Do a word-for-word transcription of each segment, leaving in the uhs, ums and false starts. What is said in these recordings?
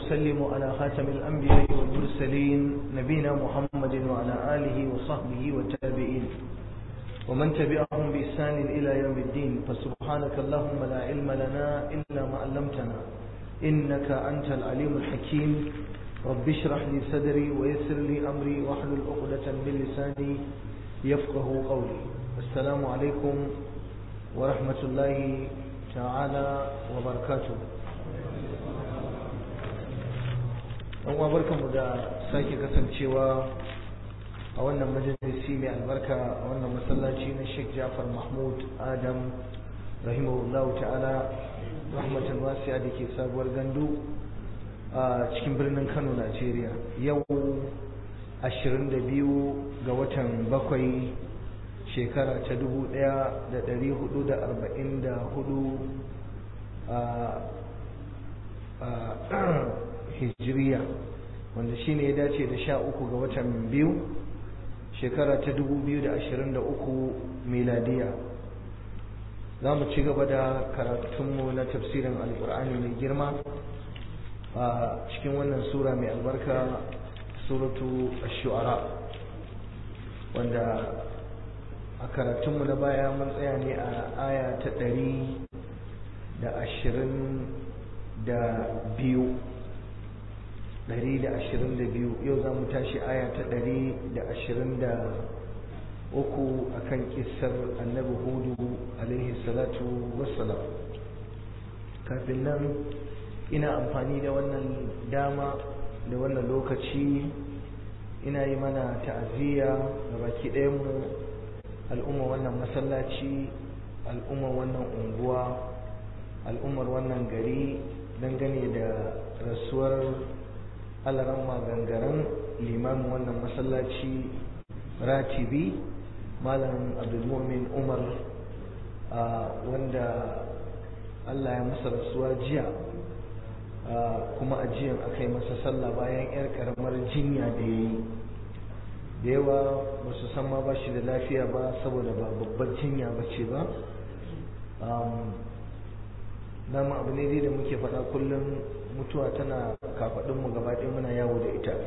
وأسلم على خاتم الأنبياء والمرسلين نبينا محمد وعلى آله وصحبه والتابعين ومن تبعهم بإحسان إلى يوم الدين. فسبحانك اللهم لا علم لنا إلا ما علمتنا إنك أنت العليم الحكيم. رب اشرح لي صدري ويسر لي أمري واحلل عقدة من لساني يفقه قولي. السلام عليكم ورحمة الله تعالى وبركاته. ɗan barkanmu da sake kasancewa a wannan majalisi mai albarka a wannan masallaci na Sheikh Ja'far Mahmud Adam rahimahullahu ta'ala rahmatan wasi'a da ke sabuwar gandu a cikin birnin Kano, Najeriya. Yau ashirin da biyu ga watan bakwai shekara ta dubu ɗaya da ɗari hudu da arba'in da hudu a hijiriya, wanda shine ya dace da sha uku ga watan biyu shekara ta dubu biyu da ashirin da uku miladiya. za mu ci gaba da karatunmu na tafsirin alkur'ani mai girma a cikin wannan sura mai albarka, suratu ash-shu'ara, wanda a karatunmu na baya mun tsaya ne a aya ta ɗari da ashirin da biyu ɗari da ashirin da biyu. Yau za mu tashi aya ta ɗari da ashirin da uku a kan ƙisar annabi hudu alaihi salatu wassalam. Kafin nan ina amfani da wannan dama da wannan lokaci ina yi mana ta'aziyya ga baki ɗayanmu, al'ummar wannan masallaci, al'ummar wannan unguwa, al'ummar wannan gari, dangane da rasuwar alaramma gangaren limamin wannan masallaci ratibi malam abdulmumin umar, wanda Allah ya masa rasuwa jiya, kuma a jiyan aka yi masa sallah bayan yar karamar jinya da ya yi. Da yawa ba su san ma ba shi da lafiya ba saboda ba babbar jinya ba ce ba. dama abu ne dai da muke faɗa kullum, mutuwa tana kafaɗinmu gaba ɗaya, muna yawo da ita.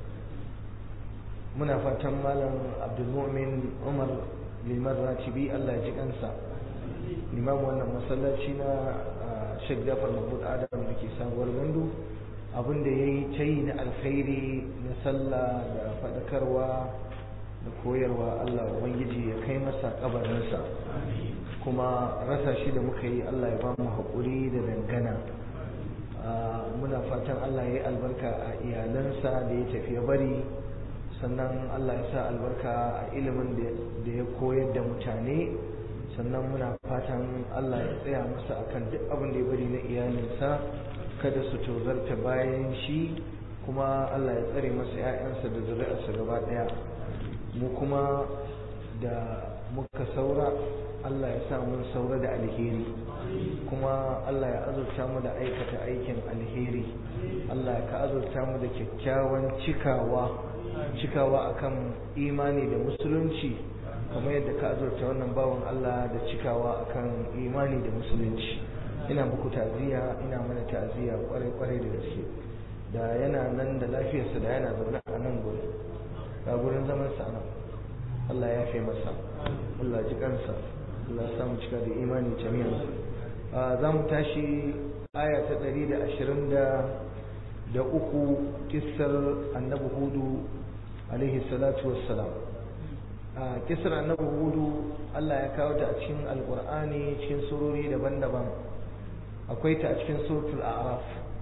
Muna fatan malam abdulmumin umar liman ratibi Allah ya ji kansa, limamin wannan masallaci na Sheikh Ja'far Mahmud Adam da ke sabuwar gandu, abin da ya yi ta yi na alkhairi na sallah da faɗakarwa da koyarwa, Allah ubangiji ya kai masa kabarinsa, kuma rasa shi da muka yi Allah ya ba mu haƙuri da dangana. Muna fatan Allah ya yi albarka a iyalansa da ya tafi ya bari, sannan Allah ya sa albarka a ilimin da ya koyar da mutane, sannan muna fatan Allah ya tsaya masa akan duk abin da ya bari na iyalinsa, kada su tozarta bayan shi, kuma Allah ya tsare masa 'ya'yansa da zuri'arsa gaba ɗaya. Mu kuma da muka saura Allah ya sa mun saura da alheri, kuma Allah ya azurta mu da aikata aikin alheri. Allah ka azurta mu da kyakkyawan cikawa cikawa akan imani da musulunci, kamar yadda ka azurta wannan bawan Allah da cikawa akan imani da musulunci. Ina muku ta'aziyya, ina mana ta'aziyya kwarai kwarai da gaske. Da yana nan da lafiyarsa da yana zaune a nan gurin, ga gurin zaman sa nan. Allah ya fi masa, Allah ji kansa, Allah ya samu cika da imani jami'an. Za mu tashi aya ta ɗari da ashirin da uku, kissar annabi hudu alaihi salatu wassalam. Kissar annabi hudu Allah ya kawo ta a cikin alƙur'ani cikin surori daban-daban. Akwai ta a cikin suratul a'raf.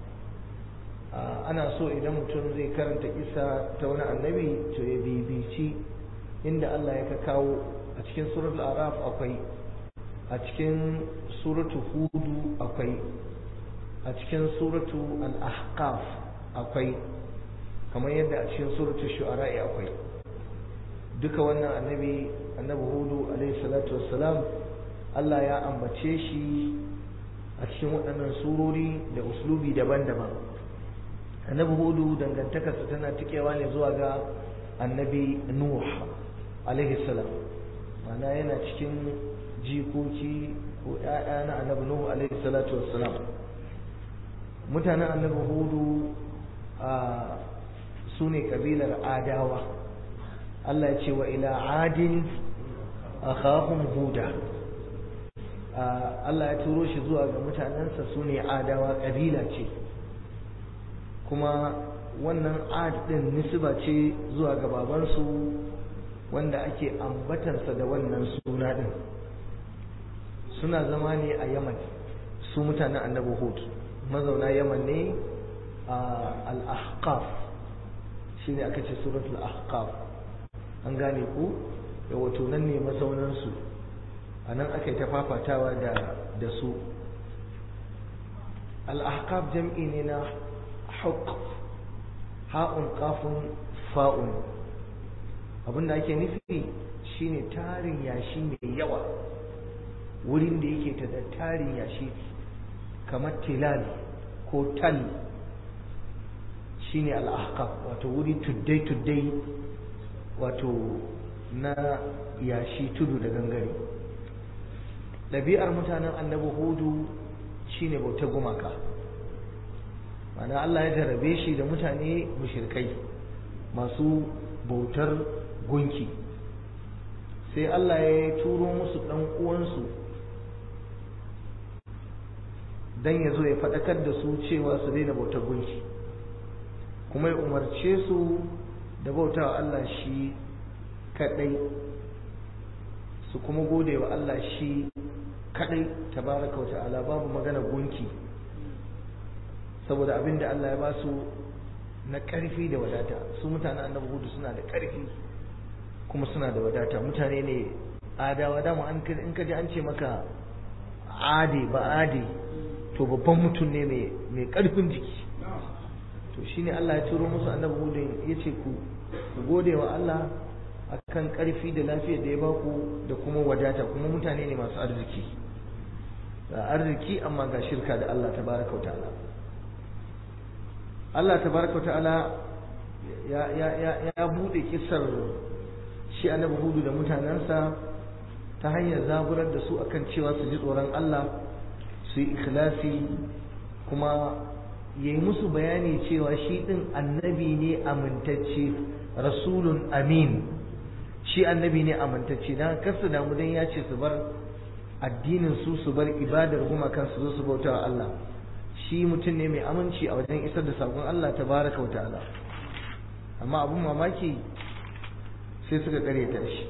Ana so idan mutum zai karanta kissa ta wani annabi to ya bibici inda Allah ya kawo. A cikin suratul araf akwai, a cikin suratu hudu akwai, a cikin suratu al-ahqaf akwai, kamar yadda a cikin suratu shu'ara'i akwai. Duka wannan annabi annabi hudu alaihi salatu wassalam Allah ya ambace shi a cikin waɗannan surori da uslubi daban-daban. Annabi hudu dangantakarsa tana tikewa ne zuwa ga annabi nuh alaihi salam, mana yana cikin jikoki ko ƴaƴa na annabi nuhu alaihi salatu wassalam. mutanen annabi hudu su ne kabilar adawa. Allah ya ce wa ila adin akhahum huda. Allah ya turo shi zuwa ga mutanensa su ne adawa, kabila ce, kuma wannan ad din nisba ce zuwa ga babansu wanda ake ambatansa da wannan suna din. Suna zama ne a Yaman, su mutanen annabi Hud mazauna Yaman ne a al-Ahqaf, shine aka ce suratul Ahqaf, an gane ku, da wato nan ne mazaunansu, a nan aka yi ta fafatawa da da su. Al-Ahqaf jam'i ne na haqq, ha'un qafun fa'un. Abinda ake nufi shine tarin yashi mai yawa, wurin da yake ta da tarin yashi kamar tilal ko tal, shine al-Ahqaf, wato wuri tuddai tuddai, wato na yashi, tudu da gangare. ɗabi'ar mutanen annabi Hudu shine bautar gumaka, ma'ana Allah ya jarabe shi da mutane mushrikai masu bautar gunki, sai Allah ya turo musu ɗan uwansu dan ya zo ya faɗakar da su cewa su daina bautar gunki, kuma ya umarce su da bautawa Allah shi kaɗai, su kuma gode wa Allah shi kaɗai tabaraka wa ta'ala, babu magana gunki, saboda abin da Allah ya ba su na ƙarfi da wadata. Su mutanen annabi Hudu suna da ƙarfi kuma suna da wadata, mutane ne adawa. Dama in ka ji an ce maka ade ba ade, to babban mutum ne mai ƙarfin jiki. To shine Allah ya turo musu annabi Hudu ya ce ku gode wa Allah akan ƙarfi da lafiyar da ya baku da kuma wadata, kuma mutane ne masu arziki, ga arziki amma ga shirka da Allah tabaraka wa ta'ala. Allah tabaraka wa ta'ala ya ya ya ya bude kissar shi annabi Hudu da mutanensa ta hanyar zaburar da su akan cewa su ji tsoron Allah, su yi ikhlasi, kuma yayi musu bayani cewa shi din annabi ne amintacce, rasulun amin, shi annabi ne amintacce. Dan kar su damu dan ya ce su bar addinin su, su bar ibadar gumakan su zo su bauta wa Allah. Shi mutum ne mai aminci a wajen isar da sakon Allah tabaraka wa ta'ala. Amma abun mamaki sai suka karyata shi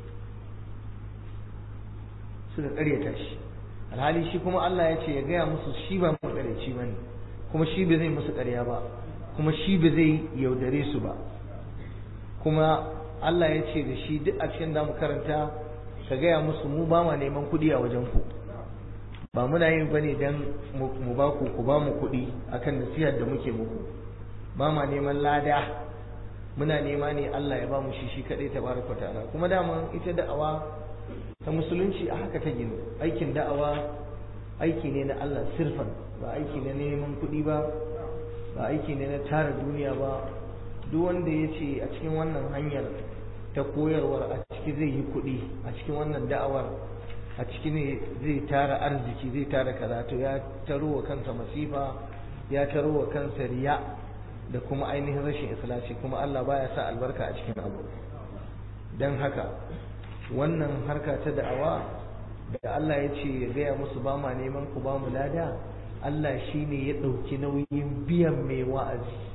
suka karyata shi alhali shi kuma Allah ya ce ya gaya musu shi ba makareci ba ne, kuma shi ba zai musu karya ba, kuma shi ba zai yaudare su ba. Kuma Allah ya ce da shi duk a cikin da mu karanta ka gaya musu mu ba ma neman kuɗi a wajen ku, ba muna yin bane dan mu ba ku ku ba mu kuɗi akan nasihar da muke muku, ba ma neman lada, muna nema ne Allah ya ba mu shi shi kadai tabaraka ta'ala. Kuma dama ita da'awa ta musulunci a haka ta gino, aikin da'awa aiki ne na Allah sirfan, ba aiki ne na neman kuɗi ba, ba aiki ne na tara duniya ba. Duk wanda ya ce a cikin wannan hanyar ta koyarwar a ciki zai yi kuɗi, a cikin wannan da'awar a ciki ne zai tara arziki, zai tara karatu, ya taro wa kansa masifa, ya taro wa kansa riya da kuma ainihin rashin ikhlasi, kuma Allah baya sa albarka a cikin abu. Dan haka wannan harka ta da'awa da Allah ya ce ya gaya musu ba ma neman ku ba mu lada, Allah shine ya ɗauki nauyin biyan mai wa'azi.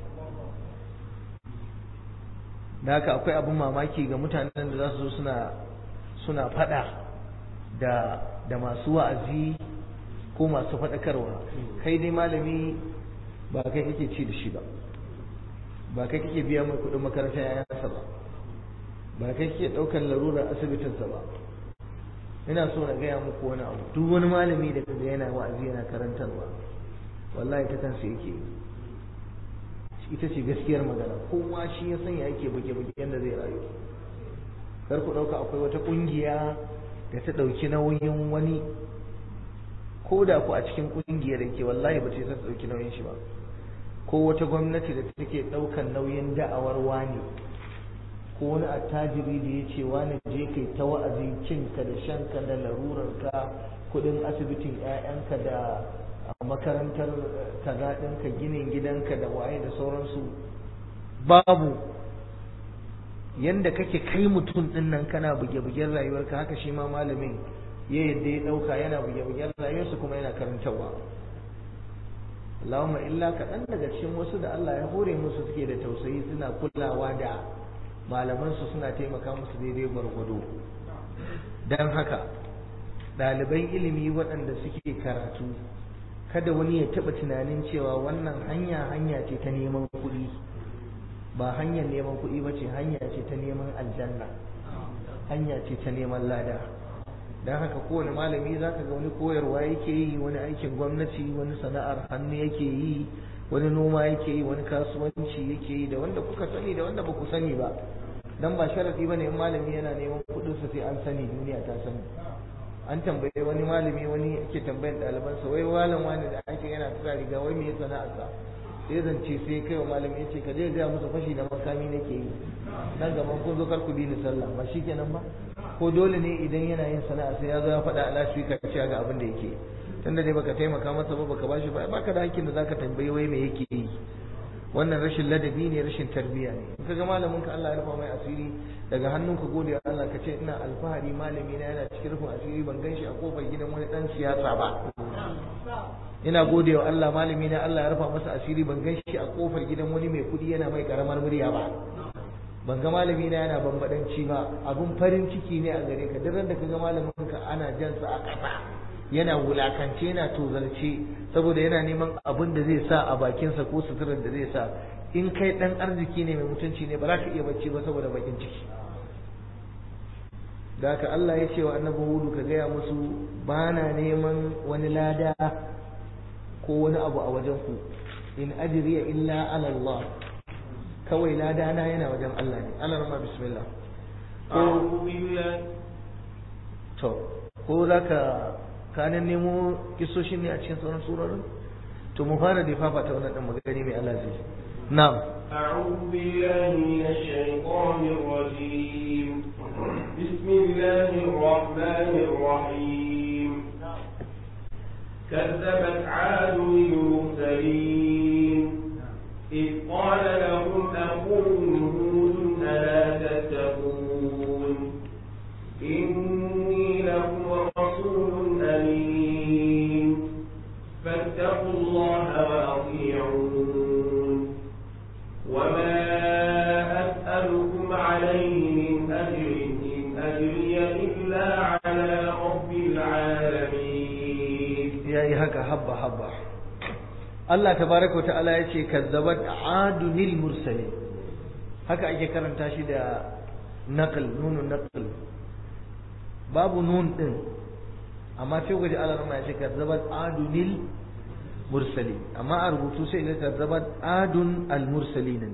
Da haka akwai abin mamaki ga mutanen da za su zo suna suna faɗa da da masu wa'azi ko masu faɗakarwa. Kai dai malami ba kai kake ci da shi ba, ba kai kake biya mai kuɗin makarantar yayansa ba, ba kai kake ɗaukar larurar asibitinsa ba. Ina so na gaya muku wani abu, duk wani malami da kaga yana wa'azi yana karantarwa wallahi ta kansa yake, ita ce gaskiyar magana. Kowa shi ya sanya yake buge-buge yadda zai rayu. Kar ku ɗauka akwai wata ƙungiya da ta ɗauki nauyin wani, ko da ku a cikin ƙungiyar yake wallahi ba ce ta ɗauki nauyin shi ba, ko wata gwamnati da take ɗaukan nauyin da'awar wani, ko wani attajiri da ya ce wani je kai ta wa'azi, cinka da shanka da larurarka, kuɗin asibitin 'ya'yanka da makarantar kaza ɗinka, ginin gidanka da waye da sauransu, babu. Yanda kake kai mutum din nan kana buge-bugen rayuwarka, haka shi ma malamin ya yadda ya dauka yana buge-bugen rayuwarsa kuma yana karantarwa. Allahumma illa kaɗan daga cikin wasu da Allah ya hore musu suke da tausayi, suna kulawa da malamansu, suna taimaka musu daidai gwargwado. Don haka ɗaliban ilimi waɗanda suke karatu, kada wani ya taɓa tunanin cewa wannan hanya hanya ce ta neman kuɗi. Ba hanyar neman kuɗi ba ce, hanya ce ta neman aljanna, hanya ce ta neman lada. Don haka kowane malami za ka ga wani koyarwa yake yi, wani aikin gwamnati, wani sana'ar hannu yake yi, wani noma yake yi, wani kasuwanci yake yi, da wanda kuka sani da wanda ba ku sani ba. Dan ba sharafi bane in malami yana neman kuɗinsa sai an sani, duniya ta sani. An tambaye wani malami, wani yake tambayar ɗalibansa, wai malam wani da ake yana tura riga, wai me sana'arsa? Sai zance sai kai wa malami ya ce ka je ga musu fashi da makami nake yi, nan gaban kun zo kar ku bi ni sallah, ba shikenan ba? Ko dole ne idan yana yin sana'a sai ya zo ya faɗa ala shi ka ce ga abin da yake, tunda dai baka taimaka masa ba, baka bashi ba, baka da hakkin da zaka tambayi wai me yake yi. Wannan rashin ladabi ne, rashin tarbiyya ne. In kaga malamin ka Allah ya rufa mai asiri, daga hannunka gode wa Allah, ka ce ina alfahari malami na yana cikin rufin asiri, ban gan shi a kofar gidan wani dan siyasa ba. Ina gode wa Allah malami na Allah ya rufa masa asiri, ban gan shi a kofar gidan wani mai kudi yana mai karamar murya ba. Ban ga malami na yana bambadanci ba. Abun farin ciki ne a gare ka, duk da kaga malamin ka ana jansa a ƙasa, yana wulakance, yana tozarce, saboda yana neman abin da zai sa a bakinsa ko suturar da zai sa. In kai dan arziki ne mai mutunci ne, ba za ka iya bacci ba saboda bakin ciki. Da haka Allah ya ce wa annabi Hudu ka gaya musu ba na neman wani lada ko wani abu a wajen ku, in ajriya illa ala Allah, kawai lada na yana wajen Allah ne. Allah rahma bismillah. a'udhu billahi to ko zaka kanan nemo kisoshin ne a cikin sauran surorin? To mu fara da fafa ta wannan dan magani mai Allah zai. Na'am. a'udhu billahi minash shaitanir rajim. Bismillahir rahmanir rahim. كذبت عاد المرسلين إذ قال لهم أخوهم هود ألا تتقون إني لكم رسول أمين فاتقوا الله وأطيعون وما أسألكم عليه من أجر إن أجري إلا على رب العالمين. yayi haka habba habba. Allah tabaraka wa ta'ala yace kazzabat adunil mursalin, haka ake karanta shi da naql, nunun naql, babu nun din, amma sai gaji Allah ma yace kazzabat adunil mursalin, amma a rubutu sai ga kazzabat adun al mursalin.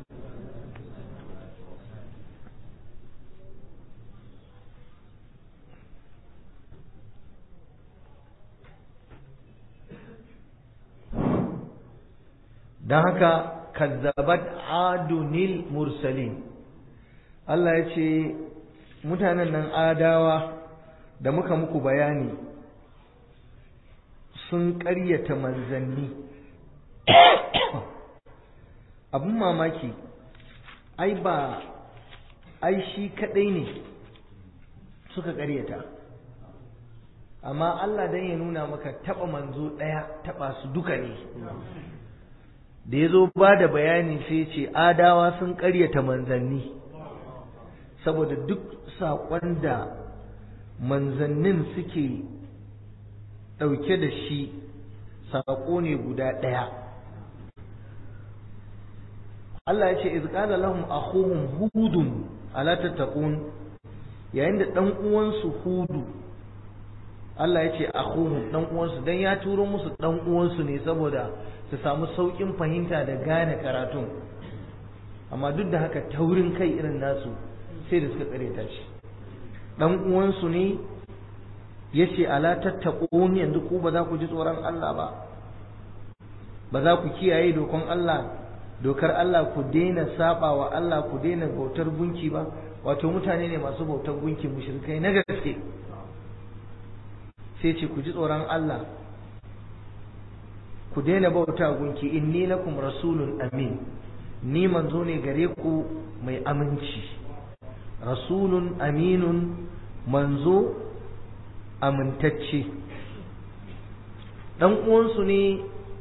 don haka kazzabat adunil mursalin. Allah ya ce mutanen nan adawa da muka muku bayani sun ƙaryata manzanni. Abun mamaki, ai ba ai shi kadai ne suka ƙaryata, amma Allah dan ya nuna maka taba manzo ɗaya taba su duka ne. Da ya zo ba da bayani sai ce adawa sun ƙaryata manzanni, saboda duk saƙon da manzannin suke ɗauke da shi saƙo ne guda ɗaya. Allah ya ce iz qala lahum akhuhum hudun ala tattaqun, yayin da ɗan uwansu hudu, Allah ya ce akhuhum ɗan uwansu, dan ya turo musu ɗan uwansu ne saboda su samu sauƙin fahimta da gane karatun, amma duk da haka taurin kai irin nasu sai da suka ƙareta shi. Ɗan uwansu ne ya ce ala tattaqun, yanzu ku ba za ku ji tsoron Allah ba, ba za ku kiyaye dokon Allah, dokar Allah, ku daina saba wa Allah, ku daina bautar gunki ba. Wato mutane ne masu bautar gunki, mushrikai na gaske. Sai ce ku ji tsoron Allah, ku daina bauta gunki, inni lakum rasulun amin, ni manzo ne gare ku mai aminci rasulun aminun manzo amintacce dan uwansu ne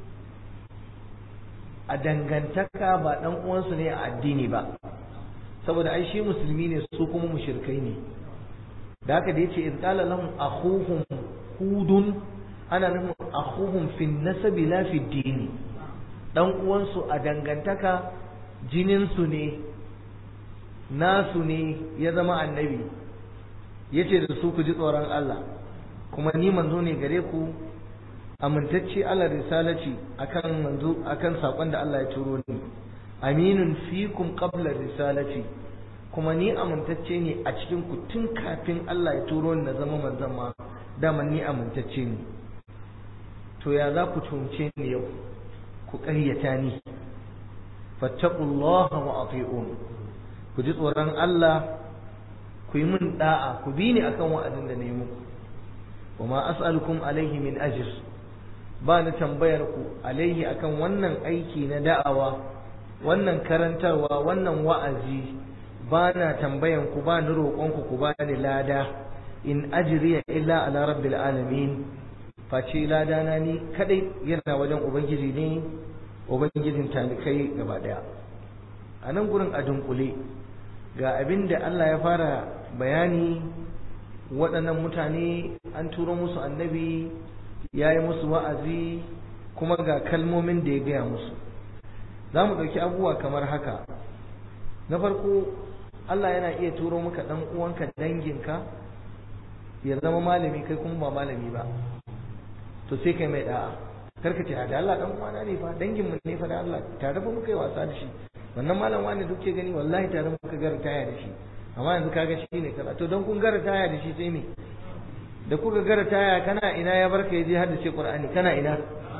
a dangantaka ba dan uwansu ne a addini ba saboda ai shi musulmi ne su kuma mushrikai ne da haka da yace in qala lahum akhuhum hudun ana nufin akhuhum fi nasabi la fi dini dan uwansu a dangantaka jinin su ne nasu ne ya zama annabi yace da su ku ji tsoron Allah kuma ni manzo ne gare ku amintacce Allah risalati akan manzo akan sakon da Allah ya turo ni aminun fikum qabla risalati kuma ni amintacce ne a cikin ku tun kafin Allah ya turo ni na zama manzon ma dama ni amintacce ne to ya za ku tunce ni yau ku ƙaryata ni fattaqullaha wa ati'un ku ji tsoron Allah ku yi min da'a ku bi ni akan wa'azin da na yi muku wa ma as'alukum alaihi min ajr ba ni tambayar ku alaihi akan wannan aiki na da'awa wannan karantarwa wannan wa'azi ba na tambayan ku ba ni roƙon ku ku ba ni lada in ajriya illa ala rabbil alamin face lada na ni kadai yana wajen ubangiji ne ubangijin talikai gaba daya a nan gurin a dunkule ga abin da Allah ya fara bayani waɗannan mutane an turo musu annabi ya yi musu wa'azi kuma ga kalmomin da ya gaya musu za mu ɗauki abubuwa kamar haka na farko Allah yana iya turo maka ɗan uwanka danginka ya zama malami kai kuma ba malami ba to sai kai mai da'a karka ce da Allah ɗan uwana ne fa dangin mu ne fa da Allah tare fa muka yi wasa da shi wannan malam wani duk ke gani wallahi tare muka gara taya da shi amma yanzu kaga shi ne kaza to don kun gara taya da shi sai me da kuka gara taya kana ina ya barka yaje har da ce Qur'ani kana ina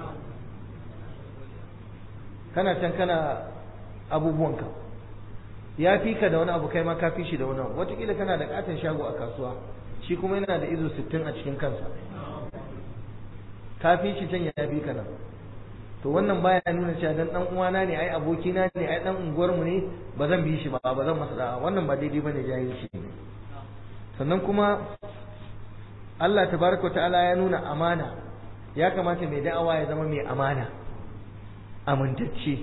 kana can kana abubuwanka ya fi ka da wani abu kai ma ka fi shi da wani abu wataƙila kana da katon shago a kasuwa shi kuma yana da izo sittin a cikin kansa ka fi shi can ya fi ka nan to wannan baya nuna cewa dan dan uwana ne ai abokina ne ai dan unguwar mu ne ba zan bi shi ba ba zan masa da'a wannan ba daidai bane jahilci ne sannan kuma Allah tabaraka ta'ala ya nuna amana ya kamata mai da'awa ya zama mai amana amintacce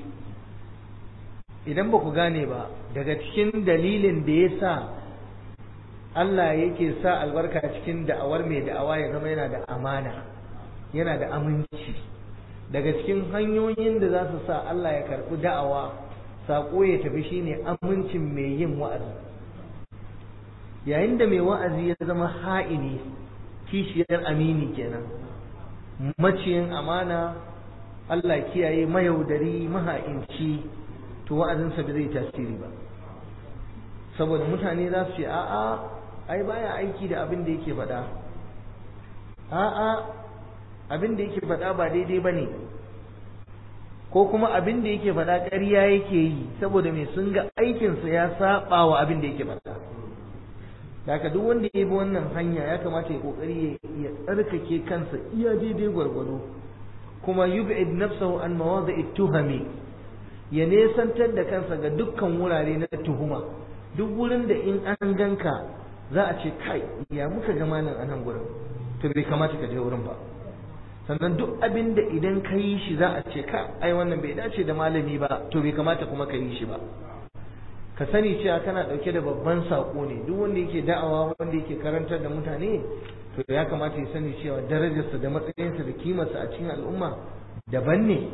idan ba ku gane ba daga cikin dalilin da ya sa Allah yake sa albarka cikin da'awar mai da'awa ya zama yana da amana yana da aminci daga cikin hanyoyin da za su sa Allah ya karɓi da'awa saƙo ya tafi shine amincin mai yin wa'azi yayin da mai wa'azi ya zama ha'ini kishiyar amini kenan maciyin amana Allah kiyaye mayaudari maha'inci to wa'azinsa ba zai tasiri ba saboda mutane za su ce a'a ai baya aiki da abin da yake faɗa a'a abin da yake faɗa ba daidai ba ne ko kuma abin da yake faɗa ƙarya yake yi saboda mai sun ga aikinsa ya saɓa wa abin da yake faɗa da haka duk wanda ya bi wannan hanya ya kamata ya ƙoƙari ya tsarkake kansa iya daidai gwargwado kuma yub'id nafsahu an mawadi'it tuhami ya nesantar da kansa ga dukkan wurare na tuhuma duk wurin da in an ganka za a ce kai ya muka ga malam a nan gurin to bai kamata ka je wurin ba sannan duk abin da idan ka yi shi za a ce ka ai wannan bai dace da malami ba to bai kamata kuma ka yi shi ba ka sani cewa kana dauke da babban sako ne duk wanda yake da'awa wanda yake karantar da mutane to ya kamata ya sani cewa darajarsa da matsayinsa da kimarsa a cikin al'umma daban ne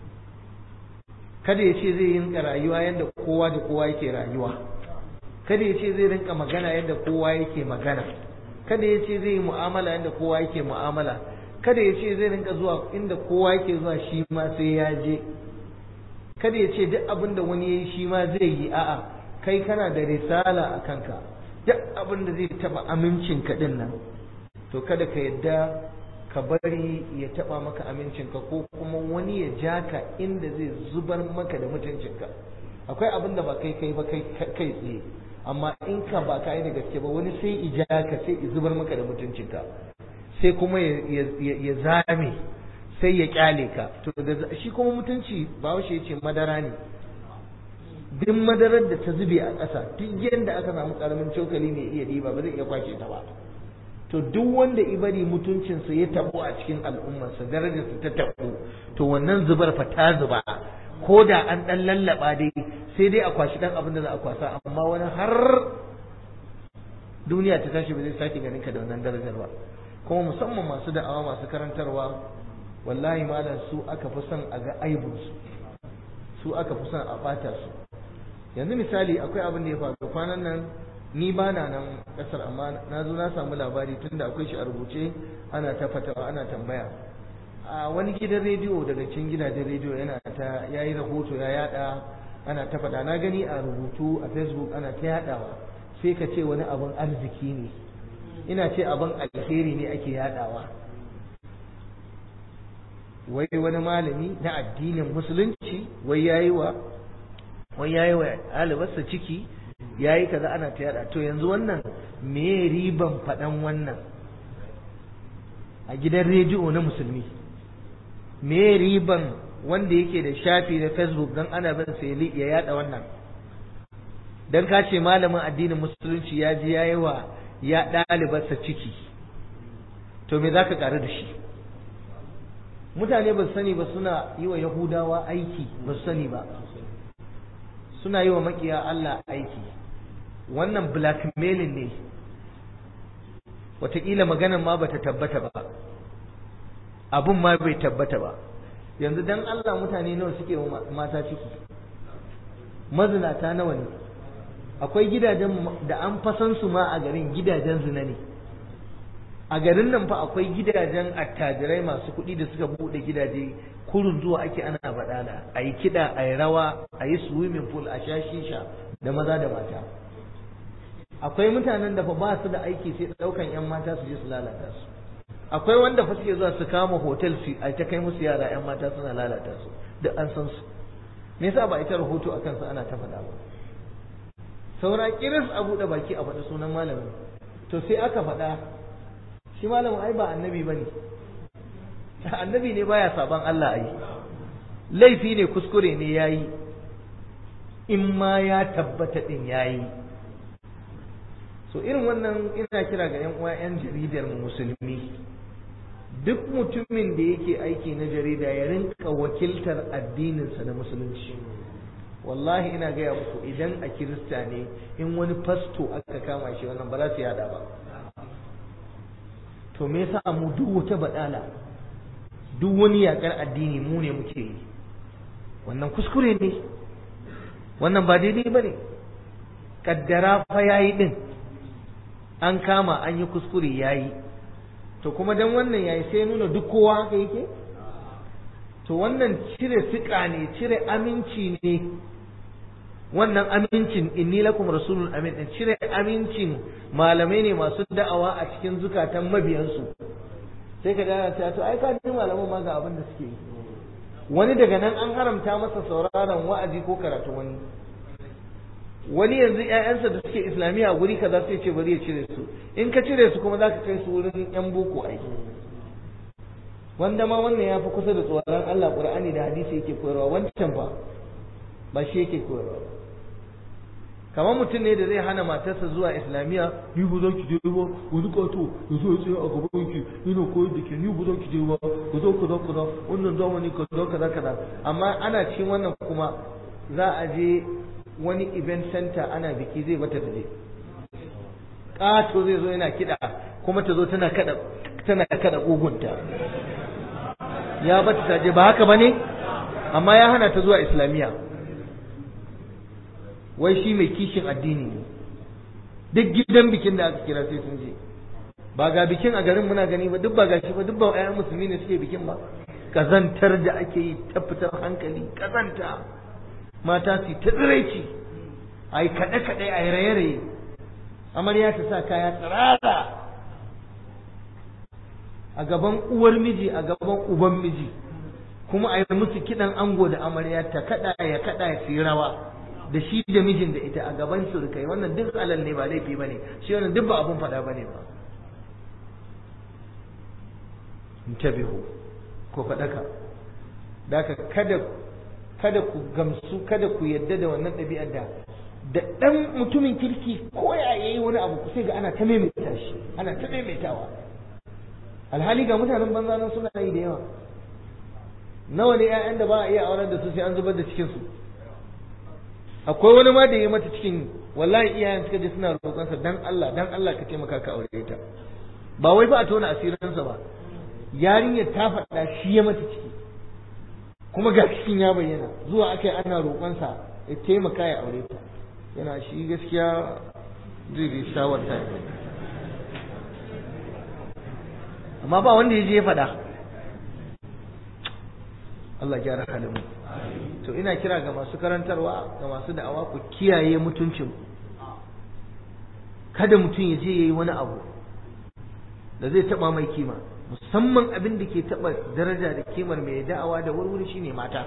kada ya ce zai rinka rayuwa yadda kowa da kowa yake rayuwa kada ya ce zai rinka magana yadda kowa yake magana kada ya ce zai yi mu'amala yadda kowa yake mu'amala kada ya ce zai rinka zuwa inda kowa yake zuwa shi ma sai ya je kada ya ce duk abin da wani ya yi shi ma zai yi a'a kai kana da risala a kanka duk abin da zai taba amincin ka din nan to kada ka yadda ka bari ya taba maka amincinka ko kuma wani ya ja ka inda zai zubar maka da mutuncinka akwai abin da ba kai kai ba kai kai tsaye amma in ka ba ka yi da gaske ba wani sai ija ka sai i zubar maka da mutuncinka sai kuma ya zame sai ya kyale ka to da shi kuma mutunci ba washe yace madara ne duk madarar da ta zube a ƙasa duk yadda aka samu ƙaramin cokali mai iya ɗiba ba zai iya kwace ta ba. To duk wanda ibari mutuncinsa ya tabo a cikin al'ummarsa darajarsa ta tabo to wannan zubar fa ta zuba ko da an ɗan lallaba dai sai dai a kwashi ɗan abin da za a kwasa amma wani har duniya ta tashi ba zai sake ganin ka da wannan darajar ba. Kuma musamman masu da'awa masu karantarwa wallahi malam su aka fi son a ga aibinsu, su aka fi son a ɓata su. Yanzu misali akwai abin da ya faru kwanan nan, ni ba na nan ƙasar amma na zo na samu labari tunda akwai shi a rubuce ana ta fatawa ana tambaya. A wani gidan rediyo daga cikin gidajen rediyo yana ta yayi rahoto ya yada ana ta faɗa, na gani a rubutu a Facebook ana ta yadawa sai ka ce wani abin arziki ne, ina ce abin alheri ne ake yadawa. Wai wani malami na addinin musulunci wai yayi wa wai yayi wa ɗalibarsa ciki yayi kaza ana ta yada. To yanzu wannan me riban faɗan wannan a gidan rediyo na musulmi? Me riban wanda yake da shafi na Facebook dan ana bin sai ya yada wannan? Dan ka ce malamin addinin musulunci ya ji yayi wa ya ɗalibarsa ciki, to me zaka karu da shi? Mutane ba su sani ba suna yi wa Yahudawa aiki, ba su sani ba suna yi wa makiya Allah aiki. Wannan blackmailing ne, wataƙila maganan ma bata tabbata ba, abun ma bai tabbata ba. Yanzu dan Allah mutane nawa suke wa mata ciki? Mazinata nawa ne? Akwai gidajen da an fasan su ma a garin gidajen zina ne. A garin nan fa akwai gidajen attajirai masu kuɗi da suka buɗe gidaje kurun zuwa ake ana baɗala, a yi kiɗa, a yi rawa, a yi swimming pool, a sha shisha da maza da mata. Akwai mutanen da fa ba su da aiki sai ɗaukan 'yan mata su je su lalata su. Akwai wanda fa suke zuwa su kama hotel su a ta kai musu yara 'yan mata suna lalata su, duk an san su. Me yasa ba ita rahoto a kansu ana ta faɗa ba? Saura kiris a buɗe baki a faɗi sunan malamin, to sai aka faɗa shi malamin ai ba annabi bane. Annabi ne baya saban Allah ai, laifi ne kuskure ne yayi, in ma ya tabbata din yayi. So irin wannan ina kira ga 'yan uwa 'yan jaridar musulmi, duk mutumin da yake aiki na jarida ya rinka wakiltar addininsa na musulunci. Wallahi ina gaya muku idan a kirista ne in wani fasto aka kama shi wannan ba za su yada ba. To me yasa mu duk wata badala, duk wani yakar addini mu ne muke yi? Wannan kuskure ne, wannan ba daidai bane. Kaddara fa yayi din, an kama an yi kuskure yayi, to kuma dan wannan yayi sai nuna duk kowa haka yake? To wannan cire siƙa ne, cire aminci ne. Wannan amincin inni lakum rasulun amin din cire amincin malamai ne masu da'awa a cikin zukatan mabiyansu. Sai ka dana ta to ai ka ji malaman ma ga abin da suke yi. Wani daga nan an haramta masa sauraron wa'azi ko karatu wani. Wani yanzu ƴaƴansa da suke islamiyya guri kaza sai ce bari ya cire su. In ka cire su kuma zaka kai su wurin ƴan boko ai. Wanda ma wannan ya fi kusa da tsoron Allah, Qur'ani da hadisi yake koyarwa, wancan fa ba shi yake koyarwa. Kamar mutum ne da zai hana matarsa zuwa islamiyya, ni ba za ki je ba, wani kato ya zo ya tsaye a gaban ki yana koyar da ke, ni ba za ki je ba, ka zo kaza kaza, wannan zamani kaza kaza kaza. Amma ana cikin wannan kuma za a je wani event center ana biki zai bata da je. Kato zai zo yana kiɗa kuma ta zo tana kada tana kada kugunta. Ya bata ta je ba haka bane, amma ya hana ta zuwa islamiyya. Wai shi mai kishin addini ne, duk gidan bikin da aka kira sai sun je. Ba ga bikin a garin muna gani ba, duk ba gashi ba, duk ba ƴaƴan musulmi ne suke bikin ba. Kazantar da ake yi ta fitar hankali, kazanta. Mata su ta tsiraici, a yi kaɗe-kaɗe, a yi raye-raye. Amarya ta sa kaya tsirara a gaban uwar miji, a gaban uban miji, kuma a yi musu kiɗan ango da amarya, ta kaɗa ya kaɗa ya fi rawa da shi da mijin da ita a gaban surukai. Wannan duk alal ne, ba laifi bane shi, wannan duk ba abun faɗa bane ba. intabihu ko faɗaka. Daka kada kada ku gamsu kada ku yadda da wannan ɗabi'ar da da ɗan mutumin kirki ko ya yayi wani abu sai ga ana ta maimaita shi ana ta maimaitawa alhali ga mutanen banza nan suna yi da yawa nawa ne ƴaƴan da ba a iya aurar da su sai an zubar da cikin su akwai wani ma da ya mata cikin wallahi iyayen suka je suna roƙonsa dan Allah dan Allah ka taimaka ka aure ta ba wai ba a tona asirinsa ba yarinyar ta faɗa shi ya mata ciki kuma ga cikin ya bayyana zuwa akai ana roƙonsa ya taimaka ya aure ta yana shi gaskiya zai bi shawarta amma ba wanda ya je ya faɗa Allah gyara halin mu to ina kira ga masu karantarwa ga masu da'awa ku kiyaye mutuncin kada mutum ya je yayi wani abu da zai taba mai kima musamman abin da ke taba daraja da kimar mai da'awa da wurwuri shine mata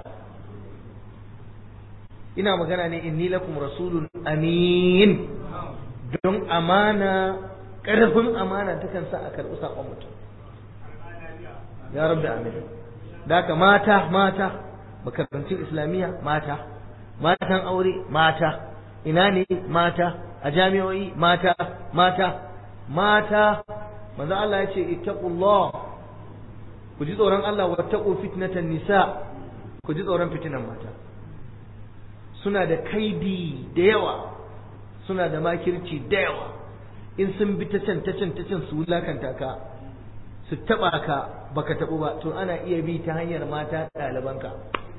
ina magana ne inni lakum rasulun amin don amana karfin amana takan sa a karɓi sakon mutum ya rabbi amin da haka mata mata makarantun islamiyya mata matan aure mata ina ne mata a jami'o'i mata mata mata manzo Allah ya ce ittaqullah ku ji tsoron Allah wattaqu fitnatan nisa ku ji tsoron fitinan mata suna da kaidi da yawa suna da makirci da yawa in sun bi ta can ta can ta can su wulakanta ka su taba ka baka tabu ba to ana iya bi ta hanyar mata ɗalibanka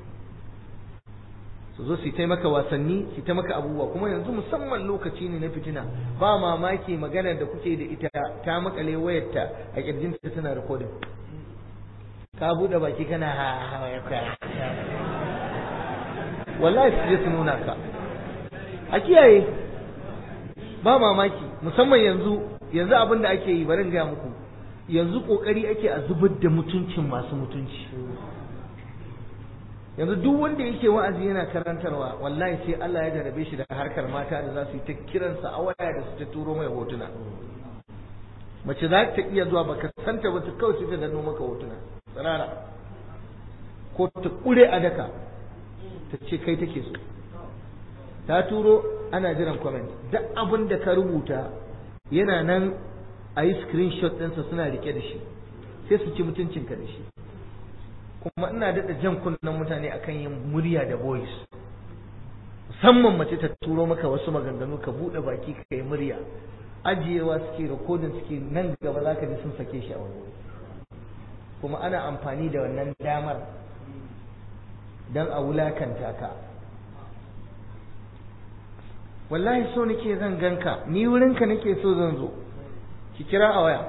su zo su yi maka wasanni su yi maka abubuwa kuma yanzu musamman lokaci ne na fitina ba mamaki maganar da kuke da ita ta makale wayarta a kirjinta tana recording ka bude baki kana ha ha wallahi su je su nuna ka a kiyaye ba mamaki musamman yanzu yanzu abin da ake yi bari in gaya muku yanzu kokari ake a zubar da mutuncin masu mutunci yanzu duk wanda yake wa'azi yana karantarwa wallahi sai Allah ya jarabe shi da harkar mata da za su yi ta kiransa a waya da su ta turo mai hotuna mace za ta iya zuwa baka santa ba ta kawai sai ta danno maka hotuna tsirara ko ta kure a daka ta ce kai take so ta turo ana jiran comment duk abin da ka rubuta yana nan a yi screenshot ɗinsa suna rike da shi sai su ci mutuncinka da shi kuma ina daɗa jan kunnen mutane akan yin murya da voice musamman mace ta turo maka wasu maganganu ka buɗe baki ka yi murya ajiyewa suke recording suke nan gaba za ka ji sun sake shi a wani kuma ana amfani da wannan damar don a wulakanta ka wallahi so nake zan ganka ni wurinka nake so zan zo ki kira a waya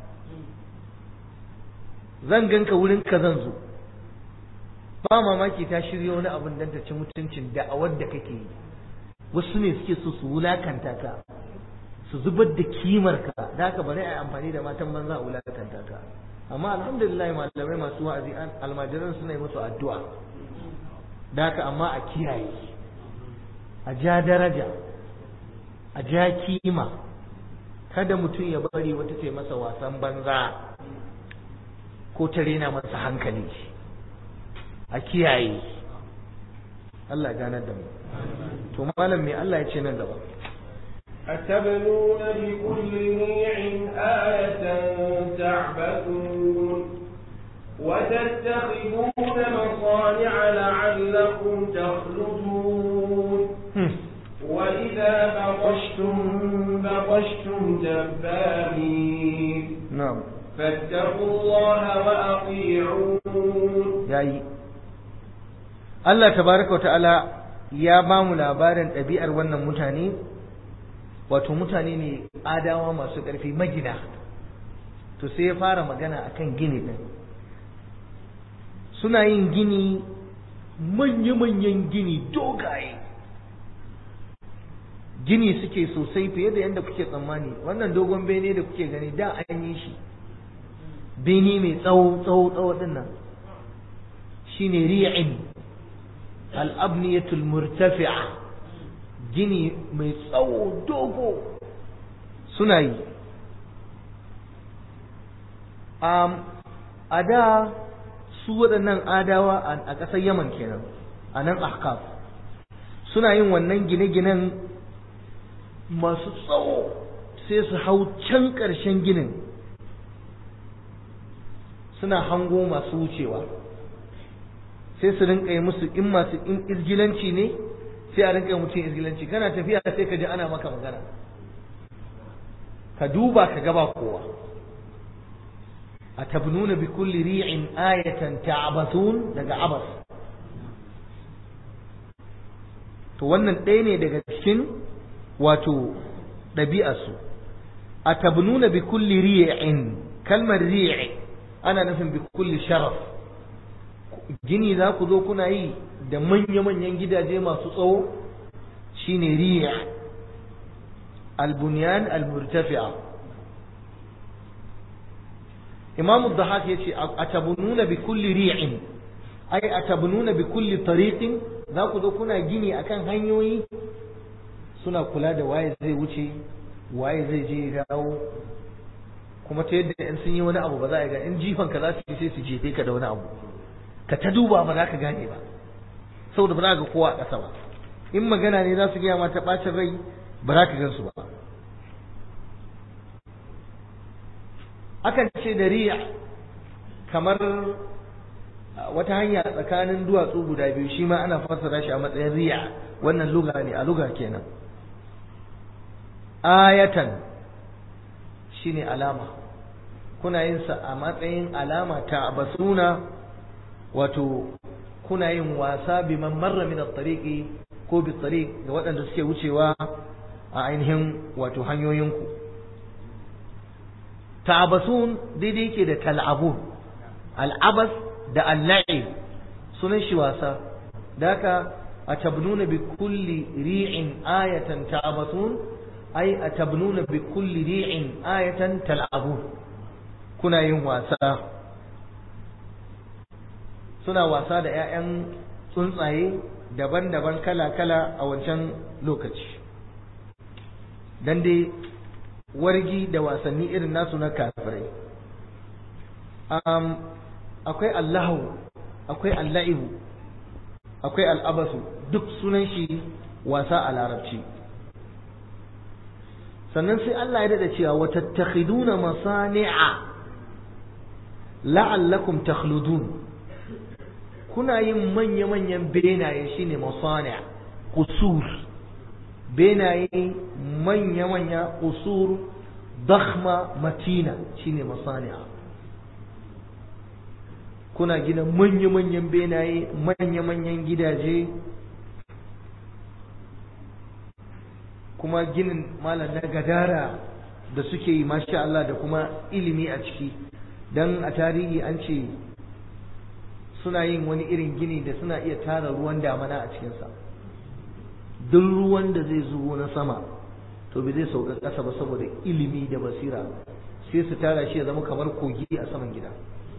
zan ganka wurinka zan zo ba mamaki ta shirya wani abin dan ta ci mutuncin da'awar da kake yi wasu ne suke so su wulakanta ka su zubar da kimar ka da haka bari a yi amfani da matan banza a wulakanta ka amma alhamdulillah malamai masu wa'azi almajiran suna yi musu addu'a da haka amma a kiyaye a ja daraja a ja kima kada mutum ya bari wata ce masa wasan banza ko ta rena masa hankali a kiyaye Allah ganar da mu to malam me Allah ya ce nan gaba أتبنون بكل ريع آية تعبثون وتتخذون مصانع لعلكم تخلدون وإذا بطشتم بطشتم جبارين نعم فاتقوا الله وأطيعون yayi Allah tabaraka wa ta'ala ya ba mu labarin ɗabi'ar wannan mutane wato mutane ne adawa masu ƙarfi magina to sai ya fara magana akan gini ɗin suna yin gini manya-manyan gini dogaye gini suke sosai fiye da yadda kuke tsammani wannan dogon bene da kuke gani da an yi shi bene mai tsawo tsawo tsawo din nan shine ri'in al-abniyatul murtafi'a gini mai tsawo dogo suna yi um, a da su waɗannan adawa a ƙasar Yaman kenan a nan ahqaf suna yin wannan gine-ginen masu tsawo sai su hau can ƙarshen ginin suna hango masu wucewa sai su rinka yi musu in masu in izgilanci ne sai a rinka yi mutum izgilanci kana tafiya sai ka ji ana maka magana ka duba ka gaba kowa atabnuna bi kulli ri'in ayatan ta'bathun daga abas to wannan ɗaya ne daga cikin wato ɗabi'arsu atabnuna bi kulli ri'in kalmar ri' ana nufin bi kulli sharaf gini za ku zo kuna yi da manya-manyan gidaje masu tsawo shine ri' al-bunyan al-murtafi'a Imam ad-Dhahhak yace atabnuna bi kulli ri'in ai atabnuna bi kulli tariqin za ku zo kuna gini akan hanyoyi suna kula da waye zai wuce waye zai je ya dawo kuma ta yadda in sun yi wani abu ba za a ga in jifan ka za su yi sai su jefe ka da wani abu ka ta duba ba za ka gane ba saboda ba za ka ga kowa a ƙasa ba in magana ne za su gaya ma ta ɓacin rai ba za ka gansu ba akan ce da riya kamar wata hanya tsakanin duwatsu guda biyu shi ma ana fassara shi a matsayin riya wannan luga ne a luga kenan ayatan shine alama kuna yin sa a matsayin alama ta basuna wato kuna yin wasa bi man marra min at-tariqi ko bi tariq ga waɗanda suke wucewa a ainihin wato hanyoyinku ta'abasun daidai yake da tal'abun al'abas da al-la'ib sunan shi wasa daka atabnuna bi kulli ri'in ayatan ta'abasun ay atabnuna bi kulli ri'in ayatan tal'abun kuna yin wasa suna wasa da 'ya'yan tsuntsaye daban-daban kala-kala a wancan lokaci dan dai wargi da wasanni irin nasu na kafirai um, akwai allahu akwai alla'ibu akwai al'abasu duk sunan shi wasa a larabci sannan sai Allah ya dada cewa wa tattakhiduna masani'a la'allakum takhludun kuna yin manya-manyan benaye shine masani' qusur benaye manya-manya usur dakhma matina shine masani'a kuna gina manya-manyan benaye manya-manyan gidaje kuma ginin malam na gadara da suke yi masha Allah da kuma ilimi a ciki dan a tarihi an ce suna yin wani irin gini da suna iya tara ruwan damana a cikinsa duk ruwan da zai zubo na sama to bai zai sauka ƙasa ba saboda ilimi da basira sai su tara shi ya zama kamar kogi a saman gida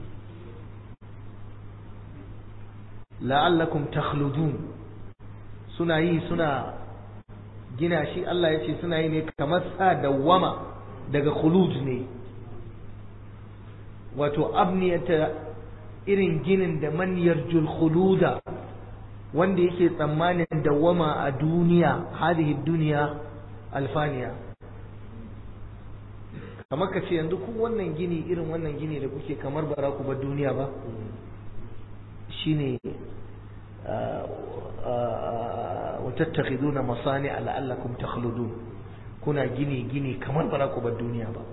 la'allakum takhludun suna yi suna gina shi Allah ya ce suna yi ne kamar sa dawwama daga khulud ne wato abniyata irin ginin da man yarjul khuluda wanda yake tsammanin dawwama a duniya hadihi duniya alfaniya kamar ka ce yanzu ku wannan gini irin wannan gini da kuke kamar bara ku bar duniya ba shine wa tattakhiduna masani la'allakum takhludun kuna gini gini kamar bara ku bar duniya ba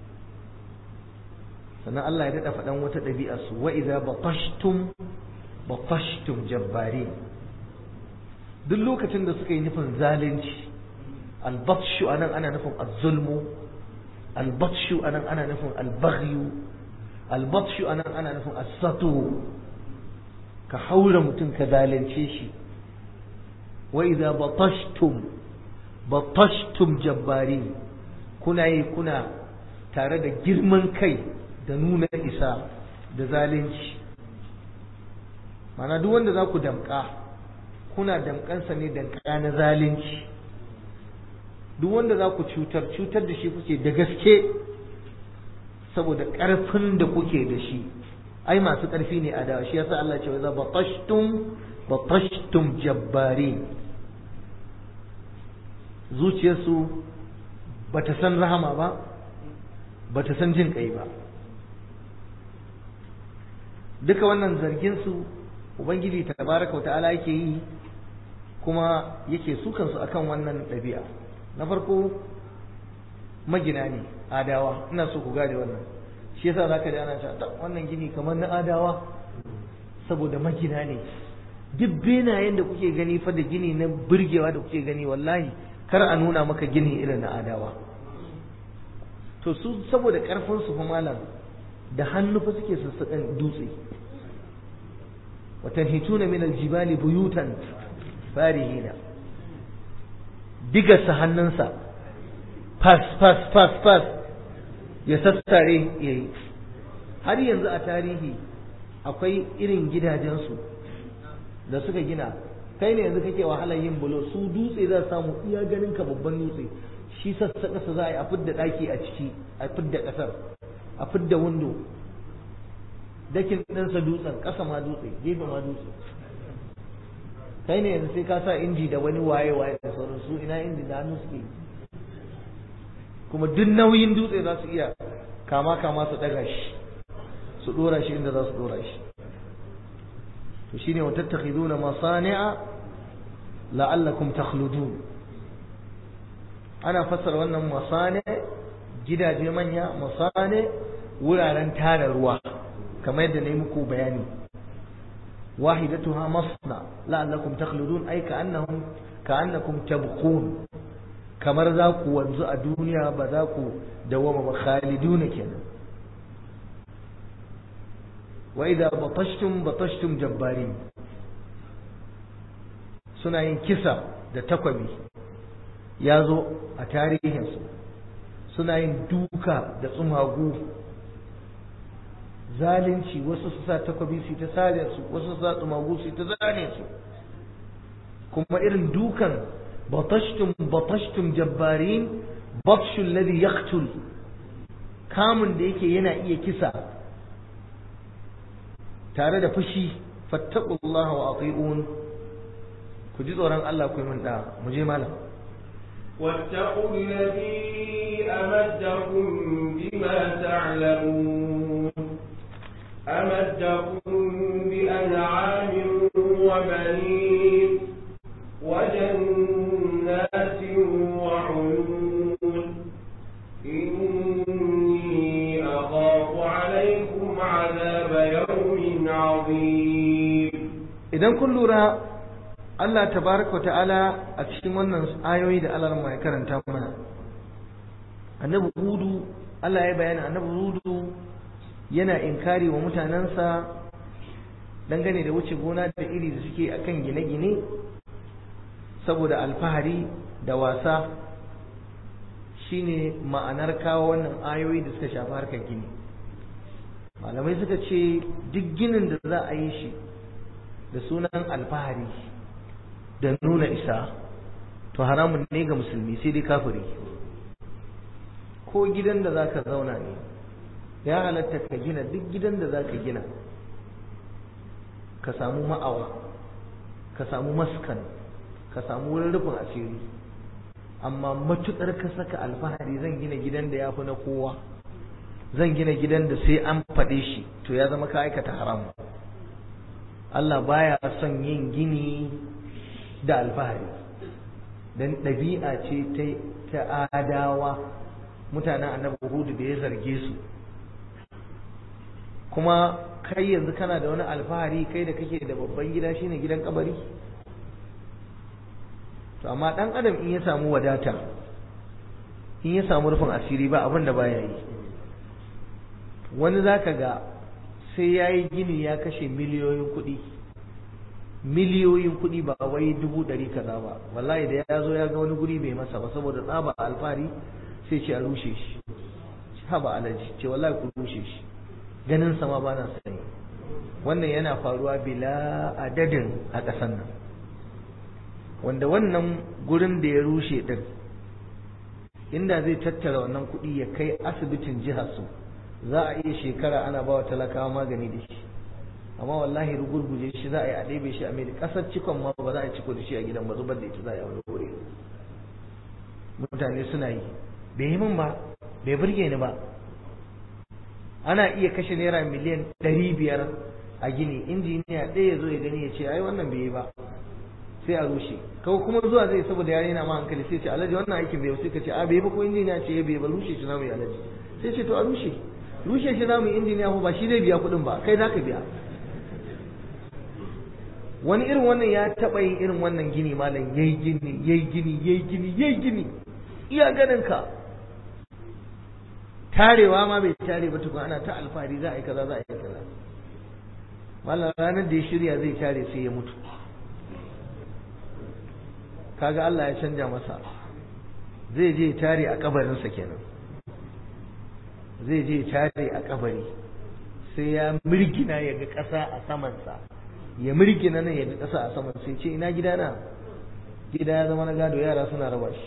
sannan Allah ya dada faɗan wata ɗabi'a su wa idza batashtum batashtum jabbari duk lokacin da suka yi nufin zalunci albatshu anan ana nufin az-zulmu albatshu anan ana nufin al-baghyu albatshu anan ana nufin as-satu ka haura mutum ka zalunce shi wa idza batashtum batashtum jabbari kuna yi kuna tare da girman kai da nuna isa da zalunci mana duk wanda za ku damƙa kuna damƙansa ne damƙa na zalunci duk wanda za ku cutar cutar da shi kuke da gaske saboda ƙarfin da kuke da shi ai masu ƙarfi ne a da shi yasa Allah ce wa za batashtum batashtum jabbarin zuciyarsu bata san rahama ba bata san jin kai ba. duka wannan zargin su ubangiji tabaraka ta'ala yake yi kuma yake sukan su akan wannan ɗabi'a. na farko magina ne adawa, ina so ku gane wannan, shi yasa zaka ji ana cewa wannan gini kamar na adawa saboda magina ne. duk benayen da kuke gani fa da gini na burgewa da kuke gani wallahi kar a nuna maka gini irin na adawa. to su saboda karfin su fa malam da hannu fa suke sassaƙan dutse. wa tanhituna min aljibali buyutan farihina, diga sa hannunsa fas fas fas fas ya sassare yayi. har yanzu a tarihi akwai irin gidajensu da suka gina, kai ne yanzu kake wahalar yin bulo, su dutse za su samu iya ganin ka babban dutse, shi sassaƙa su za a yi a fidda ɗaki a ciki, a fidda ƙasar, a fidda windo, dakin ɗinsa dutsen, ƙasa ma dutse, gefe ma dutse. kai ne yanzu sai ka sa inji da wani waye waye da sauran su, ina inji da hannu suke, kuma duk nauyin dutse za su iya kama kama su ɗaga shi su ɗora shi inda za su ɗora shi. to shine wa tattakhiduna masani'a la'allakum takhludun. ana fassara wannan masani gidaje manya, masani wuraren tara ruwa kamar yadda nayi muku bayani. wahidatuha masna la'allakum takhludun ay ka'annahum ka'annakum tabqun, kamar za ku wanzu a duniya ba za ku dawama ba, khaliduna kenan. wa idza batashtum batashtum jabbarin, suna yin kisa da takwabi, ya zo a tarihinsu, suna yin duka da tsumagu, zalunci, wasu su sa takwabi su ta sare su, wasu su sa tsumagu su ta zane su, kuma irin dukan batashtum batashtum jabbarin, batshu alladhi yaqtul, kamun da yake yana iya kisa tare da fushi. fattaqullaha wa ati'un, ku ji tsoron Allah ku yi min da. mu je malam. واتقوا الذي أمدكم بما تعلمون أمدكم بأنعام وبنين وجنات وعيون إني أخاف عليكم عذاب يوم عظيم. إذا كل لورا Allah tabaraka ta'ala a cikin wannan ayoyi da Allah ya karanta mana, annabi Hudu, Allah ya bayana annabi Hudu yana inkari wa mutanensa dangane da wuce gona da iri da suke akan gine-gine saboda alfahari da wasa. shine ma'anar kawo wannan ayoyi da suka shafi harkar gini. Malamai suka ce duk ginin da za a yi shi da sunan alfahari da nuna isa to haramun ne ga musulmi, sai dai kafiri. ko gidan da zaka zauna ne ya halatta ka gina, duk gidan da zaka gina ka samu ma'awa, ka samu maskan, ka samu wurin rufin asiri, amma matukar ka saka alfahari zan gina gidan da ya fi na kowa, zan gina gidan da sai an faɗe shi, to ya zama ka aikata haram. Allah baya son yin gini da alfahari, dan ɗabi'a ce ta adawa, mutanen annabi Hudu da ya zarge su. Kuma kai yanzu kana da wani alfahari, kai da kake da babban gida shine gidan kabari? To amma dan adam in ya samu wadata, in ya samu rufin asiri, ba abin da baya yi. Wani zaka ga sai yayi gini ya kashe miliyoyin kuɗi, miliyoyin kuɗi, ba wai dubu ɗari kaza ba. Wallahi da ya zo ya ga wani guri bai masa ba, saboda tsaba alfahari sai ce a rushe shi. Haba alaji, ce wallahi ku rushe shi, ganin sama ba na sani. Wannan yana faruwa bila adadin a ƙasar nan, wanda wannan gurin da ya rushe din, inda zai tattara wannan kuɗi ya kai asibitin jihar su, za a iya shekara ana ba wa talakawa magani da shi, amma wallahi rugurguje shi za a yi a ɗebe shi a mai ƙasar cikon ma ba za a ciko da shi a gidan ba, zubar da ita za a yi a wani wuri. Mutane suna yi, bai yi min ba, bai burge ni ba. Ana iya kashe naira miliyan ɗari biyar a gini, injiniya ɗaya ya zo ya gani ya ce ai wannan bai yi ba, sai a rushe. Kawai kuma zuwa zai saboda ya yana ma hankali sai ce alhaji wannan aikin bai sai ka ce a bai ba, ko injiniya ce bai ba, rushe shi zamu yi alhaji. Sai ce to a rushe rushe shi zamu yi, injiniya ko ba shi zai biya kuɗin ba, kai za ka biya. Wani irin wannan ya taɓa yin irin wannan gini malam, yayi gini yayi gini yayi gini yayi gini iya ganin ka, tarewa ma bai tare ba tukun ana ta alfahari za a yi kaza za a yi kaza. Malam ranar da ya shirya zai tare sai ya mutu. Kaga Allah ya canja masa, zai je tare a kabarinsa kenan, zai je tare a kabari, sai ya mirgina ya ga ƙasa a samansa, ya mirgina nan ya ga ƙasa a saman, sai ce ina gidana, gida ya zama na gado, yara suna raba shi.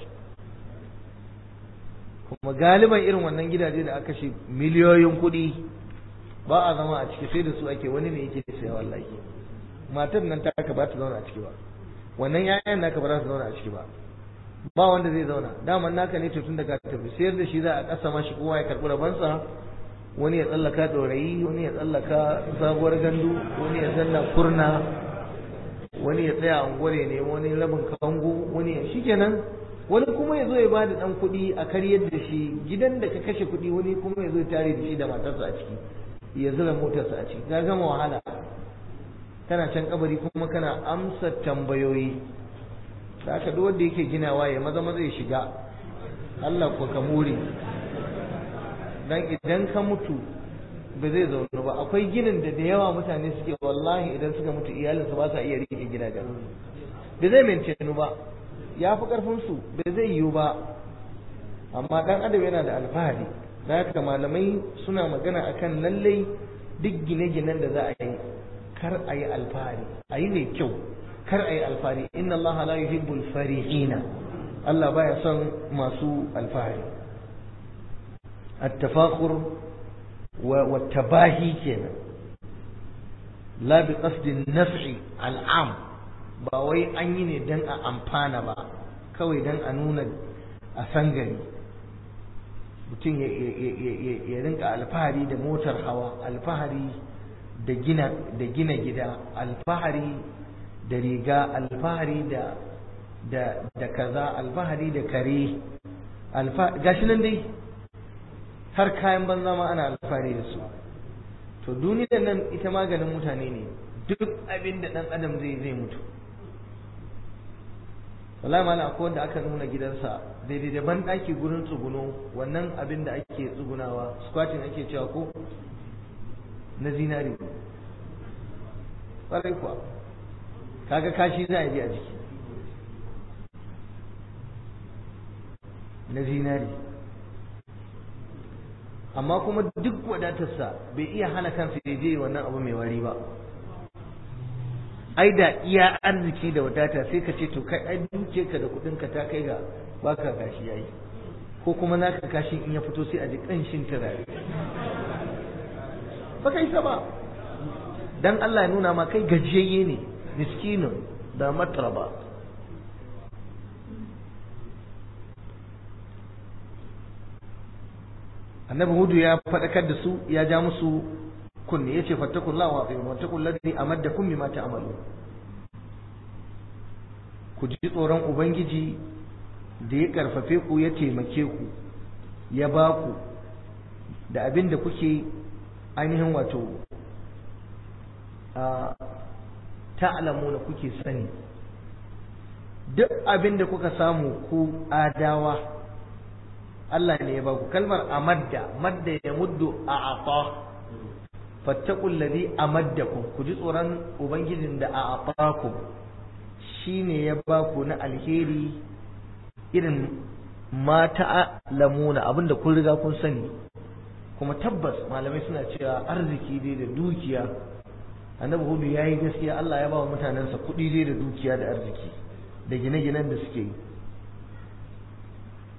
Kuma galiban irin wannan gidaje da aka shi miliyoyin kuɗi ba a zama a ciki, sai da su ake, wani ne yake saya wallahi. Matar nan ta ka ba ta zauna a ciki ba, wannan yayan naka ba za su zauna a ciki ba, ba wanda zai zauna. Daman naka ne tun daga tafi, sayar da shi za a kasa mashi, kowa ya karɓi rabansa, wani ya tsallaka ɗorayi, wani ya tsallaka sabuwar gandu, wani ya tsalla kurna, wani ya tsaya a unguwar ne, wani rabin kango, wani ya shi kenan. Wani kuma ya zo ya ba da ɗan kuɗi a karyar da shi, gidan da ka kashe kuɗi wani kuma ya zo ya tare da shi da matarsa a ciki, ya zura motarsa a ciki, ka gama wahala. Kana can kabari kuma kana amsa tambayoyi. Da aka duk wanda yake ginawa ya maza maza ya shiga, Allah ko ka more. Dan idan ka mutu ba zai zauna ba. Akwai ginin da da yawa mutane suke, wallahi idan suka mutu iyalinsu ba sa iya rike gidajen, ba zai maintainu ba, ya fi karfin su, ba zai yiwu ba. Amma dan adam yana da alfahari. Da haka malamai suna magana akan lallai duk gine-ginen da za a yi kar a yi alfahari, a yi mai kyau, kar a yi alfahari. Inna Allah la yuhibbul farihina, Allah baya son masu alfahari. At-tafakhur wa tabahi kenan, la bi qasdin naf'i al'am, ba wai an yi ne dan a amfana ba, kawai dan a nuna a san gari. Mutum ya rinka alfahari da motar hawa, alfahari da gina da gina gida, alfahari da riga, alfahari da da da kaza, alfahari da kare, alfa gashi nan dai har kayan banza ma ana alfahari da su. To duniyar nan ita maganin mutane ne, duk abin da dan adam zai zai mutu. Wallahi malam akwai wanda aka nuna gidansa daidai da ban daki gurin tsuguno, wannan abin da ake tsugunawa squatting ake cewa ko, na zinari. Ƙwarai kuwa, kaga kashi za a ji a jiki na zinari. Amma kuma duk wadatarsa bai iya hana kansa ya je wannan abu mai wari ba. Ai da iya arziki da wadata sai ka ce to kai ai duke ka da kudin ka ta kai ga baka kashi yayi, ko kuma naka kashi in ya fito sai a ji kanshin turare. Ba kai sa ba, dan Allah ya nuna ma kai gajiyayye ne, miskinun da matraba. Annabi Hudu ya faɗakar da su, ya ja musu kunne, yace fattakullahu wa atiyu wattaqul ladhi amaddakum bima ta'malu. Ku ji tsoron ubangiji da ya karfafe ku, ya taimake ku, ya ba ku da abin da kuke ainihin wato ta'lamu da kuke sani. Duk abin da kuka samu ku adawa Allah ne ya ba ku. Kalmar amadda, madda ya muddu a ata, fattaqul ladhi amaddakum, ku ji tsoron ubangijin da a atakum, shine ya ba ku na alheri irin ma ta'lamuna, abinda kun riga kun sani. Kuma tabbas malamai suna cewa arziki dai da dukiya, Annabi Hudu yayi gaskiya, Allah ya ba wa mutanensa kuɗi dai da dukiya da arziki da gine-ginen da suke yi.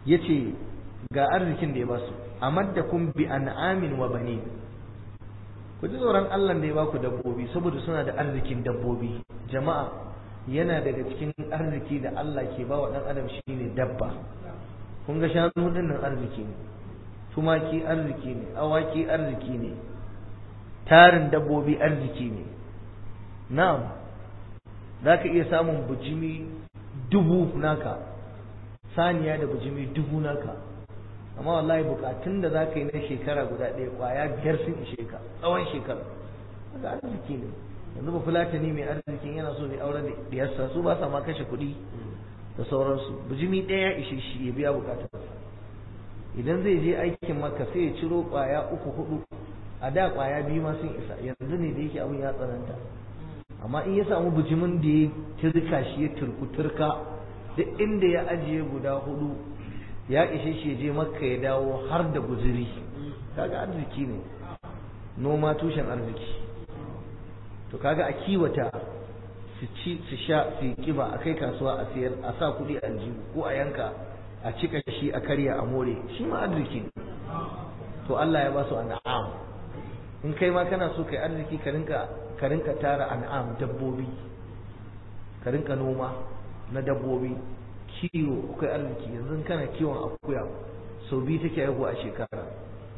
Yace ga arzikin da ya basu, amaddakum bi an'amin wa banin, ku ji tsoron Allah da ya baku dabbobi saboda suna da arzikin dabbobi. Jama'a, yana daga cikin arziki da Allah ke ba wa ɗan adam shine dabba. Kun ga shanu din nan arziki ne, tumaki arziki ne, awaki arziki ne, tarin dabbobi arziki ne. Na'am, za ka iya samun bujimi dubu naka, saniya da bujimi dubu naka, amma wallahi bukatun da za ka yi na shekara guda ɗaya ƙwaya biyar sun ishe ka tsawon shekara. Haka arziki ne. Yanzu ba fulatani mai arzikin yana so mai auren da diyarsa, su ba sa ma kashe kuɗi da sauransu. Bujimi ɗaya ya ishe shi ya biya bukatarsa. Idan zai je aikin Makka sai ya ciro ƙwaya uku hudu, a da ƙwaya biyu ma sun isa, yanzu ne da yake abin ya tsananta. Amma in ya samu bujimin da ya turka shi ya turku turka, duk inda ya ajiye guda hudu ya ishe shi ya je Makka ya dawo har da guzuri. Kaga arziki ne, noma tushen arziki. To kaga a kiwata, su ci su sha su yi kiba, a kai kasuwa a sayar, a sa kuɗi a aljihu ko a yanka a cika shi a karya a more, shi ma arziki ne. To Allah ya ba su an'am. In kai ma kana so kai arziki ka rinka ka rinka tara an'am, dabbobi, ka rinka noma na dabbobi, kiwo kai arziki. Yanzu kana kiwon akuya sau biyu take haihuwa a shekara,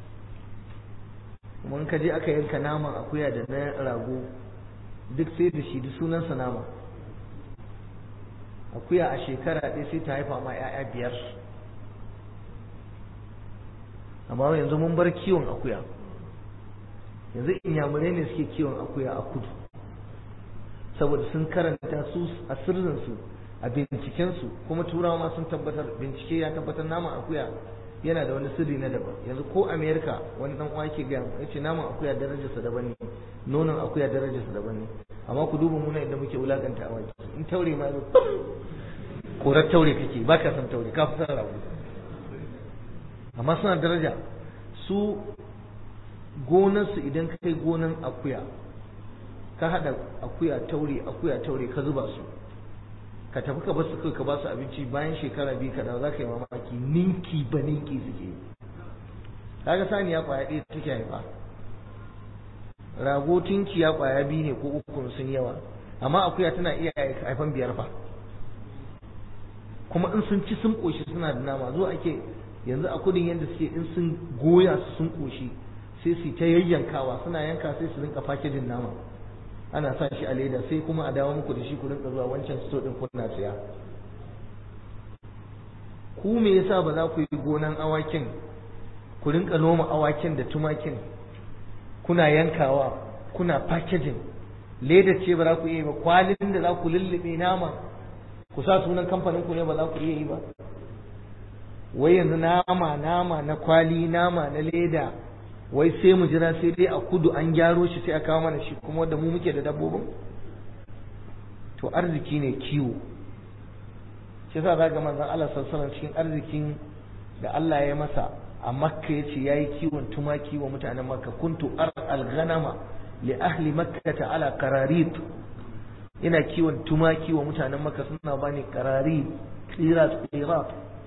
kuma in ka je aka yanka naman akuya da na rago duk sai da shi duk sunansa nama. Akuya a shekara ɗaya sai ta haifa ma 'ya'ya biyar. Amma yanzu mun bar kiwon akuya, yanzu inyamurai ne suke kiwon akuya a kudu, saboda sun karanta su a sirrinsu a bincikensu, kuma turawa ma sun tabbatar, bincike ya tabbatar naman akuya yana da wani sirri na daban. Yanzu ko Amerika wani dan uwa yake gaya ya ce naman akuya darajarsa daban ne, nonon akuya darajarsa daban ne. Amma ku duba muna inda muke wulakanta awaki, in taure ma zo korar taure kake, ba ka san taure, ka fi san rago. Amma suna daraja. Su gonarsu idan ka kai gonan akuya, ka haɗa akuya taure akuya taure ka zuba su, ka tafi ka basu kai ka basu abinci, bayan shekara biyu ka dawo za ka yi mamaki, ninki ba ninki suke. Kaga saniya kwaya ɗaya take haifa, rago tinkiya kwaya biyu ne ko uku sun yawa, amma akuya tana iya haifan biyar fa. Kuma in sun ci sun koshi suna da nama, zo ake yanzu a kudin yadda suke in sun goya su sun koshi sai su ta yayyankawa, suna yanka sai su rinka fakejin nama, ana sa shi a leda, sai kuma a dawo muku da shi ku rinka zuwa wancan sto din kuna siya. Ku me yasa ba za ku yi gonan awakin, ku rinka noma awakin da tumakin, kuna yankawa kuna fakejin? Leda ce ba za ku iya yi ba, kwalin da za ku lullube nama ku sa sunan kamfanin ku ne ba za ku iya yi ba. Wai yanzu nama nama na kwali, nama na leda, wai sai mu jira sai dai a kudu an gyaro shi sai a kawo mana shi, kuma da mu muke da dabbobin? To arziki ne kiwo. Shi yasa za ga manzon Allah sallallahu alaihi wasallam cikin arzikin da Allah ya masa a Makka yace yayi kiwon tumaki wa mutanen Makka, kuntu al ghanama li ahli Makkah ala qararit. Ina kiwon tumaki wa mutanen Makka, suna bani qararit, qirat qirat.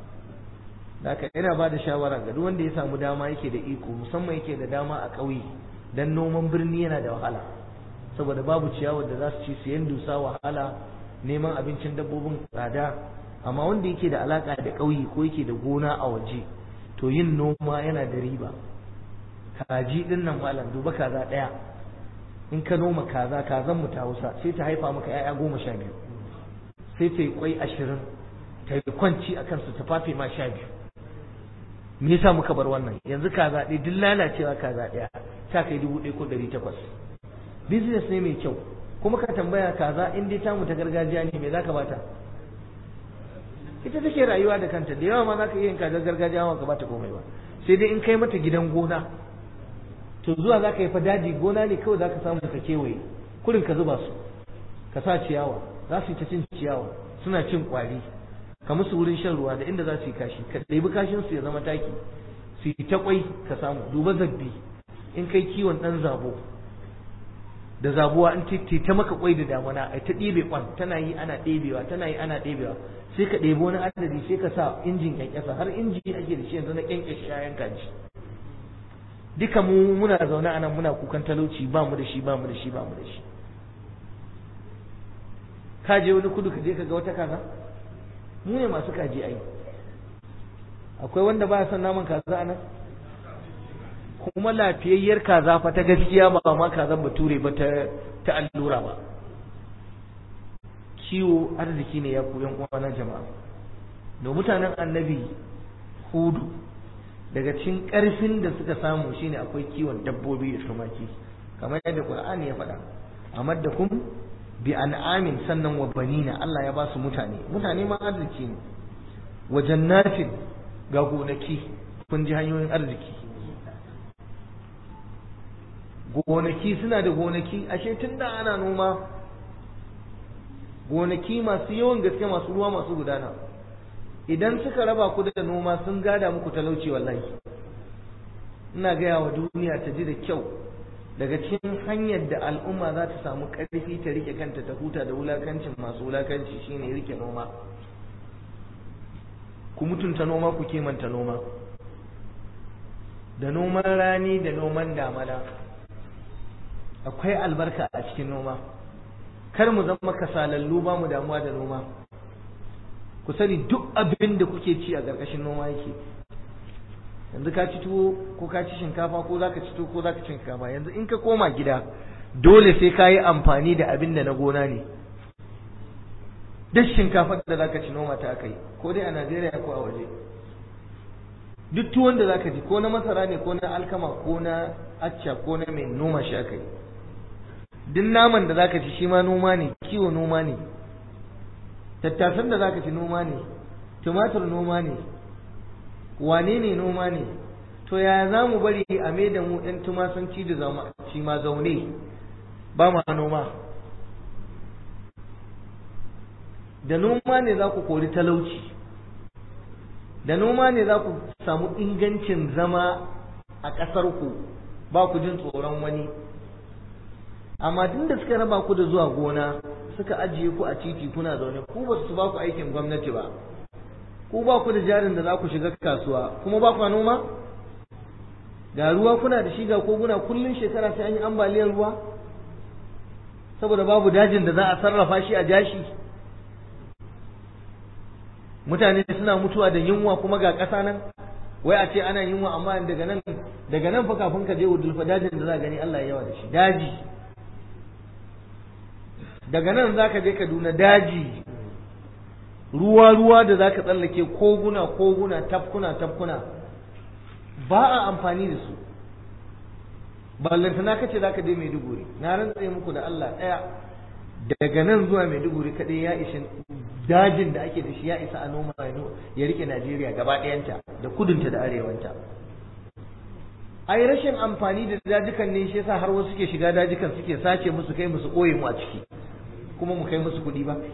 Haka ina ba da shawara ga duk wanda ya samu dama yake da iko, musamman yake da dama a ƙauye, dan noman birni yana da wahala saboda babu ciyawar da za su ci, siyan dusa wahala, neman abincin dabbobin tsada. Amma wanda yake da alaka da ƙauye ko yake da gona a waje, to yin noma yana da riba. Kaji din nan malam, duba kaza ɗaya, in ka noma kaza, kazan mu ta Hausa sai ta haifa maka 'ya'ya goma sha biyu, sai ta yi kwai ashirin, ta yi kwanci a kansu ta fafe ma sha biyu. Me yasa muka bar wannan? Yanzu kaza ɗaya duk lalacewa, kaza ɗaya ta kai dubu ɗaya ko ɗari takwas. Business ne mai kyau, kuma ka tambaya kaza in dai tamu ta gargajiya ne me zaka bata? Ita take rayuwa da kanta, da yawa ma zaka iya yin kaza gargajiya ma ka bata komai ba, sai dai in kai mata gidan gona. To zuwa zaka yi fa daji, gona ne kawai zaka samu ka kewaye, kurin ka zuba su, ka sa ciyawa, za su yi ta cin ciyawa, suna cin kwari, ka musu wurin shan ruwa da inda za su yi kashi, ka ɗebi kashin su ya zama taki, su yi ta kwai ka samu. Duba zabbi, in kai kiwon ɗan zabo da zabuwa, in ta ta maka kwai da damana, ai ta ɗebe kwan, tana yi ana ɗebewa, tana yi ana ɗebewa, sai ka ɗebi wani adadi sai ka sa injin ƙyanƙyasa, har inji ake da shi yanzu na ƙyanƙyashe shayan kaji. duka mu muna zaune a nan muna kukan talauci, ba mu da shi ba mu da shi ba mu da shi. Ka je wani kudu ka je ka ga wata kaza, mu ne masu kaji ai. Akwai wanda ba ya son naman kaza a nan? Kuma lafiyayyar kaza fa ta gaskiya ba ma kazan bature ba ta ta allura ba. Kiwo arziki ne ya ku yan uwa na jama'a. Da mutanen annabi Hudu daga cikin ƙarfin da suka samu shine akwai kiwon dabbobi da tumaki, kamar yadda Qur'ani ya faɗa, amaddakum bi an'amin sannan wa banina, Allah ya ba su mutane, mutane ma arziki ne, wa jannatin ga gonaki, kun ji hanyoyin arziki. Gonaki suna da gonaki, ashe tun da ana noma, gonaki masu yawan gaske masu ruwa masu gudana. Idan suka raba ku da noma sun gada muku talauci wallahi. Ina gaya wa duniya ta ji da kyau, daga cikin hanyar da al'umma za ta samu ƙarfi ta rike kanta ta huta da wulakancin masu wulakanci shine rike noma. Ku mutunta noma, ku kimanta noma, da noman rani da noman damana akwai albarka a cikin noma. Kar mu zama kasalallu ba mu damuwa da noma. Ku sani duk abin da kuke ci a ƙarƙashin noma yake. Yanzu ka ci tuwo ko ka ci shinkafa ko za ka ci tuwo ko za ka ci shinkafa, yanzu in ka koma gida dole sai ka yi amfani da abin da na gona ne. Duk shinkafar da za ka ci noma ta aka yi, ko dai a Najeriya ko a waje. Duk tuwon da za ka ci ko na masara ne ko na alkama ko na acca ko na mai noma shi aka yi. Duk naman da za ka ci shi ma noma ne, kiwo noma ne. Tattasan da za ka ci noma ne, tumatur noma ne, wane ne noma ne. To ya za mu bari a mai da mu ɗan tumasanci da zama ci ma zaune ba ma noma? Da noma ne za ku kori talauci, da noma ne za ku samu ingancin zama a ƙasarku, ba ku jin tsoron wani. Amma duk da suka raba ku da zuwa gona, suka ajiye ku a titi kuna zaune, ku ba su ba ku aikin gwamnati ba, ku ba ku da jarin da za ku shiga kasuwa, kuma ba ku noma? Ga ruwa kuna da shi, ga koguna, kullun shekara sai an yi ambaliyar ruwa saboda babu dajin da za a sarrafa shi a jashi. Mutane suna mutuwa da yunwa kuma ga ƙasa nan, wai a ce ana yunwa, amma daga nan daga nan fa kafin ka je Wudulfa dajin da za gani Allah ya yawa da shi, daji. Daga nan za ka je Kaduna daji, ruwa ruwa da za ka tsallake, koguna koguna, tafkuna tafkuna, ba a amfani da su. Ballantana kace za ka je Maiduguri, na rantse muku da Allah ɗaya, daga nan zuwa Maiduguri kaɗai ya ishi dajin da ake da shi ya isa a noma ya rike Najeriya gaba ɗayanta da kudunta da arewanta. Ai rashin amfani da dajikan ne shi yasa har wasu suke shiga dajikan suke sace musu kai musu koye mu a ciki, kuma mu kai musu kuɗi ba.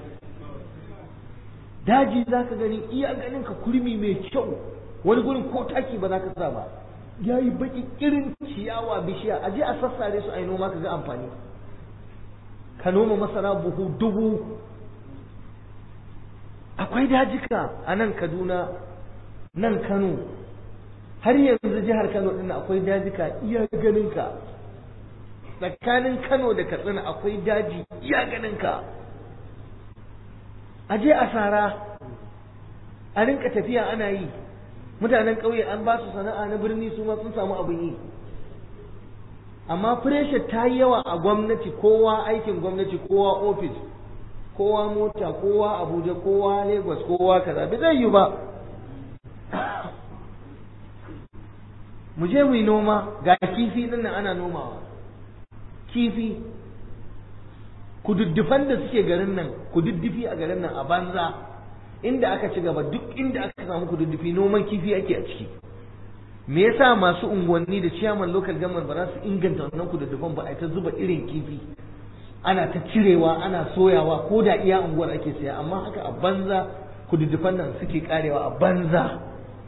Daji za ka gani iya ganin ka kurmi mai kyau, wani gurin ko taki ba za ka sa ba, ya yi baki irin ciyawa bishiya, a je a sassare su a yi noma ka ga amfani. Ka noma masara buhu dubu. Akwai dajika a nan Kaduna, nan Kano, har yanzu jihar Kano ɗin akwai dajika iya ganinka. Tsakanin Kano da Katsina akwai daji iya ganinka. A je a sara, a rinka tafiya ana yi. Mutanen ƙauye an ba su sana'a, na birni su ma sun samu abin yi. Amma pressure ta yi yawa a gwamnati, kowa aikin gwamnati, kowa ofis, kowa mota, kowa Abuja, kowa Lagos, kowa kaza, bai zai yi ba. Mu je mu yi noma, ga kifi din nan ana nomawa. Kifi, kududdufan da suke garin nan, kududdufi a garin nan a banza, inda aka ci gaba, duk inda aka samu kududdufi noman kifi ake a ciki. Me yasa masu unguwanni da chairman local government ba za su inganta wannan kududdufan ba, a ta zuba irin kifi ana ta cirewa ana soyawa, ko da iya unguwar ake siya, amma haka a banza kududdufan nan suke karewa a banza.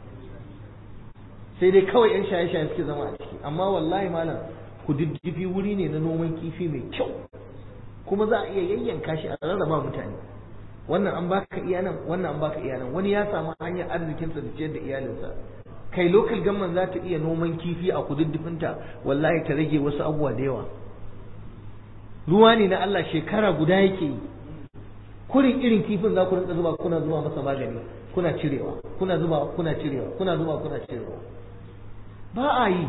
Sai dai kawai yan shaye-shaye suke zama a ciki. Amma wallahi malam, kududdufi wuri ne na noman kifi mai kyau, kuma za a iya yayyanka shi a rarraba mutane. Wannan an baka iya nan, wannan an baka iya nan. Wani ya samu hanyar arzikinsa da ciyar da iyalinsa. kai local government za ta iya noman kifi a kududdufinta wallahi ta rage wasu abubuwa da yawa. Ruwa ne na Allah shekara guda yake yi, kurin irin kifin za ku rinka zuba kuna zuba masa magani kuna cirewa kuna zuba kuna cirewa kuna zuba kuna cirewa. Ba a yi,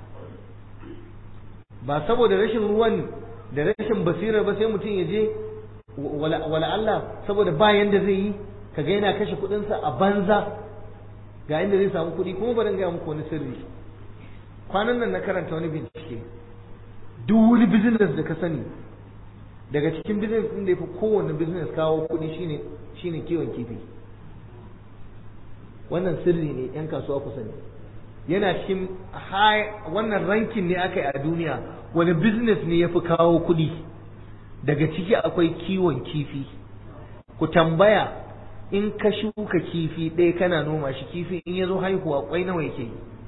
ba saboda rashin ruwan da rashin basirar ba sai mutum ya je wala Allah saboda ba yanda zai yi kaga yana kashe kuɗinsa a banza ga inda zai samu kuɗi. Kuma bari ga muku wani sirri, kwanan nan na karanta wani bincike, duk wani business da ka sani daga cikin business ɗin da ya fi kowane business kawo kuɗi shine shine kiwon kifi. Wannan sirri ne yan kasuwa ku sani, yana cikin wannan rankin ne aka yi a duniya wani business ne ya fi kawo kuɗi. Daga ciki akwai kiwon kifi. Ku tambaya, in ka shuka kifi ɗaya kana noma shi, kifi in ya zo haihuwa kwai nawa yake yi?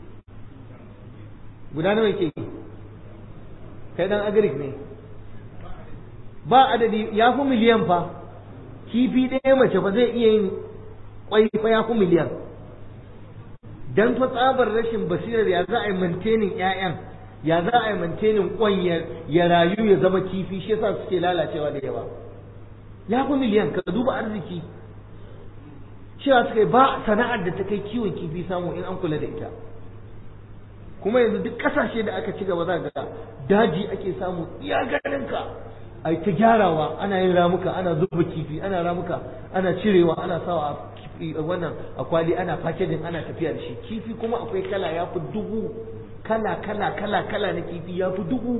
Guda nawa yake yi? Kai dan agric ne, ba adadi, ya fi miliyan fa. Kifi ɗaya mace ba zai iya yin kwai fa, ya fi miliyan. Dan fa tsabar rashin basirar ya za a yi maintaining ƴaƴan, ya za a yi maintaining kwan ya rayu ya zama kifi, shi yasa suke lalacewa da yawa. Ya fi miliyan, ka duba arziki. Cewa suka yi ba sana'ar da ta kai kiwon kifi samu in an kula da ita. Kuma yanzu duk kasashe da aka ci gaba za ga daji ake samu iya ganinka, a ta gyarawa, ana yin ramuka, ana zuba kifi, ana ramuka, ana cirewa, ana sawa wannan akwali, ana packaging, ana tafiya da shi. Kifi kuma akwai kala ya fi dubu, kala kala kala kala na kifi ya fi dubu.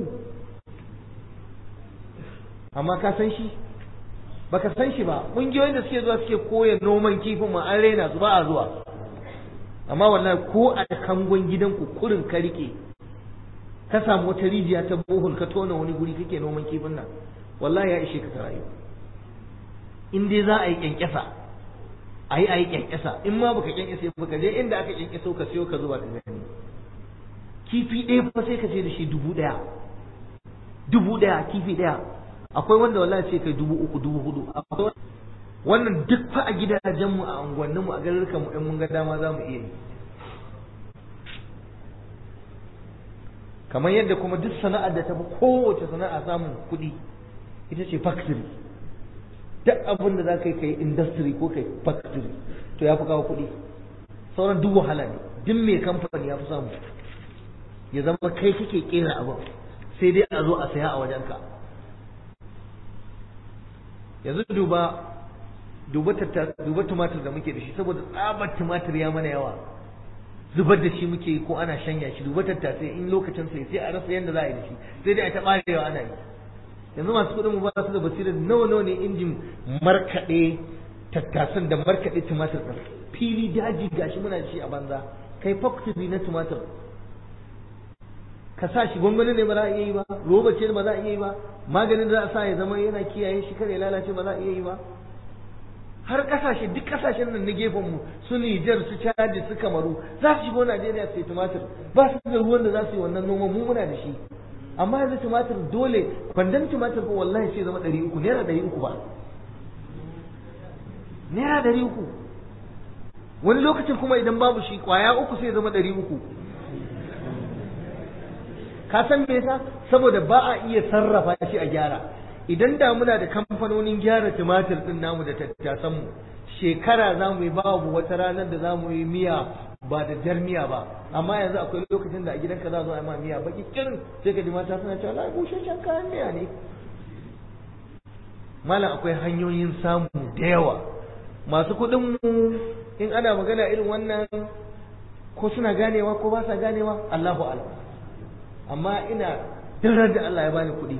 Amma ka san shi? Baka san shi ba. Ƙungiyoyin da suke zuwa suke koya noman kifin ma an raina su, ba a zuwa. Amma wallahi ko a kangon gidanku kurin ka rike, ka samu wata rijiya ta bohol ka tona wani guri kake noman kifin nan, wallahi ya ishe ka rayu. In dai za a yi kyankyasa, a yi a yi kyankyasa, in ma baka kyankyasa ba ka je inda aka kyankyaso ka siyo ka zuba ka gani. Kifi ɗaya fa sai ka ce da shi dubu ɗaya, dubu ɗaya kifi ɗaya. Akwai wanda wallahi ce kai dubu uku dubu hudu. Wannan duk fa a gidajenmu, a unguwanninmu, a garurukan mu in mun ga dama za mu iya yi. Kamar yadda kuma duk sana'ar da ta fi kowace sana'a samun kuɗi ita ce factory. Duk abin da za ka yi kai industry ko kai factory to ya fi kawo kuɗi. Sauran duk wahala ne. Duk mai kamfani ya fi samu. Ya zama kai kake kera abin, sai dai a zo a saya a wajenka. Yanzu duba duba duba tumatir da muke da shi, saboda tsabar tumatir ya mana yawa, zubar da shi muke ko ana shanya shi. Duba tattasai in lokacin sai sai a rasa yadda za a yi da shi, sai dai a ta barewa ana yi. Yanzu masu kuɗin mu ba su da basira, nawa nawa ne injin markaɗe tattasan da markaɗe tumatir ɗin, fili daji gashi muna da shi a banza. Kai factory na tumatir ka sa shi, gwangwani ne ba za a iya yi ba, roba ce ba za a iya yi ba, maganin da za a sa ya zama yana kiyaye shi kare lalace ba za a iya yi ba. Har kasashe, duk kasashen nan na gefen mu, su Nijar, su Chad, su Kamaru, za su shigo Najeriya su yi tumatir, ba su da ruwan da za su yi wannan noman, mu muna da shi. Amma yanzu tumatir dole, kwandon tumatir ko wallahi sai zama ɗari uku, naira ɗari uku ba, naira ɗari uku. Wani lokacin kuma idan babu shi kwaya uku sai zama ɗari uku. Ka san me yasa? Saboda ba a iya sarrafa shi a gyara. Idan da muna da kamfanonin gyara tumatir din namu da tattasan mu, shekara za mu yi babu wata ranar da za mu yi miya ba da jar miya ba. Amma yanzu akwai lokacin da a gidanka za zo a yi ma miya baki kirin, sai ka ji mata suna cewa lai bushashen kayan miya ne. Malam akwai hanyoyin samu da yawa. Masu kuɗin mu in ana magana irin wannan, ko suna ganewa ko ba sa ganewa, Allahu a'lam. Amma ina dirar da Allah ya bani kuɗi,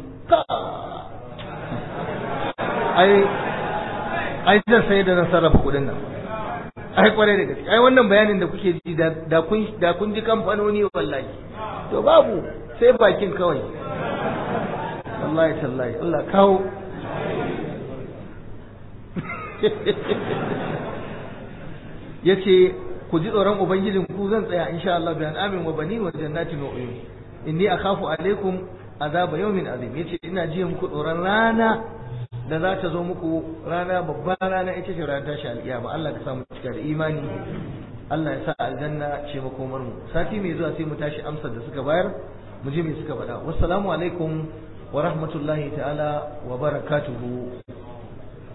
ai ai zan sai da na sarrafa kuɗin nan, ai kwarai da gaske. Ai wannan bayanin da kuke ji da kun da kun ji kamfanoni wallahi, to babu sai bakin kawai. Wallahi tallahi Allah kawo. Yace ku ji tsoron ubangijin ku, zan tsaya insha Allah bi amin wa bani wa jannatin wa uyun. Inni akhafu alaikum azaba yawmin azim. Yace ina jiya muku tsoron rana da za ta zo muku, rana babban rana ita ce ranar tashi alƙiyama. Allah ka samu cika da imani. Allah ya sa aljanna ce makomar mu sati mai zuwa sai mu tashi amsar da suka bayar mu ji me suka faɗa wassalamu alaikum wa rahmatullahi ta'ala wa barakatuhu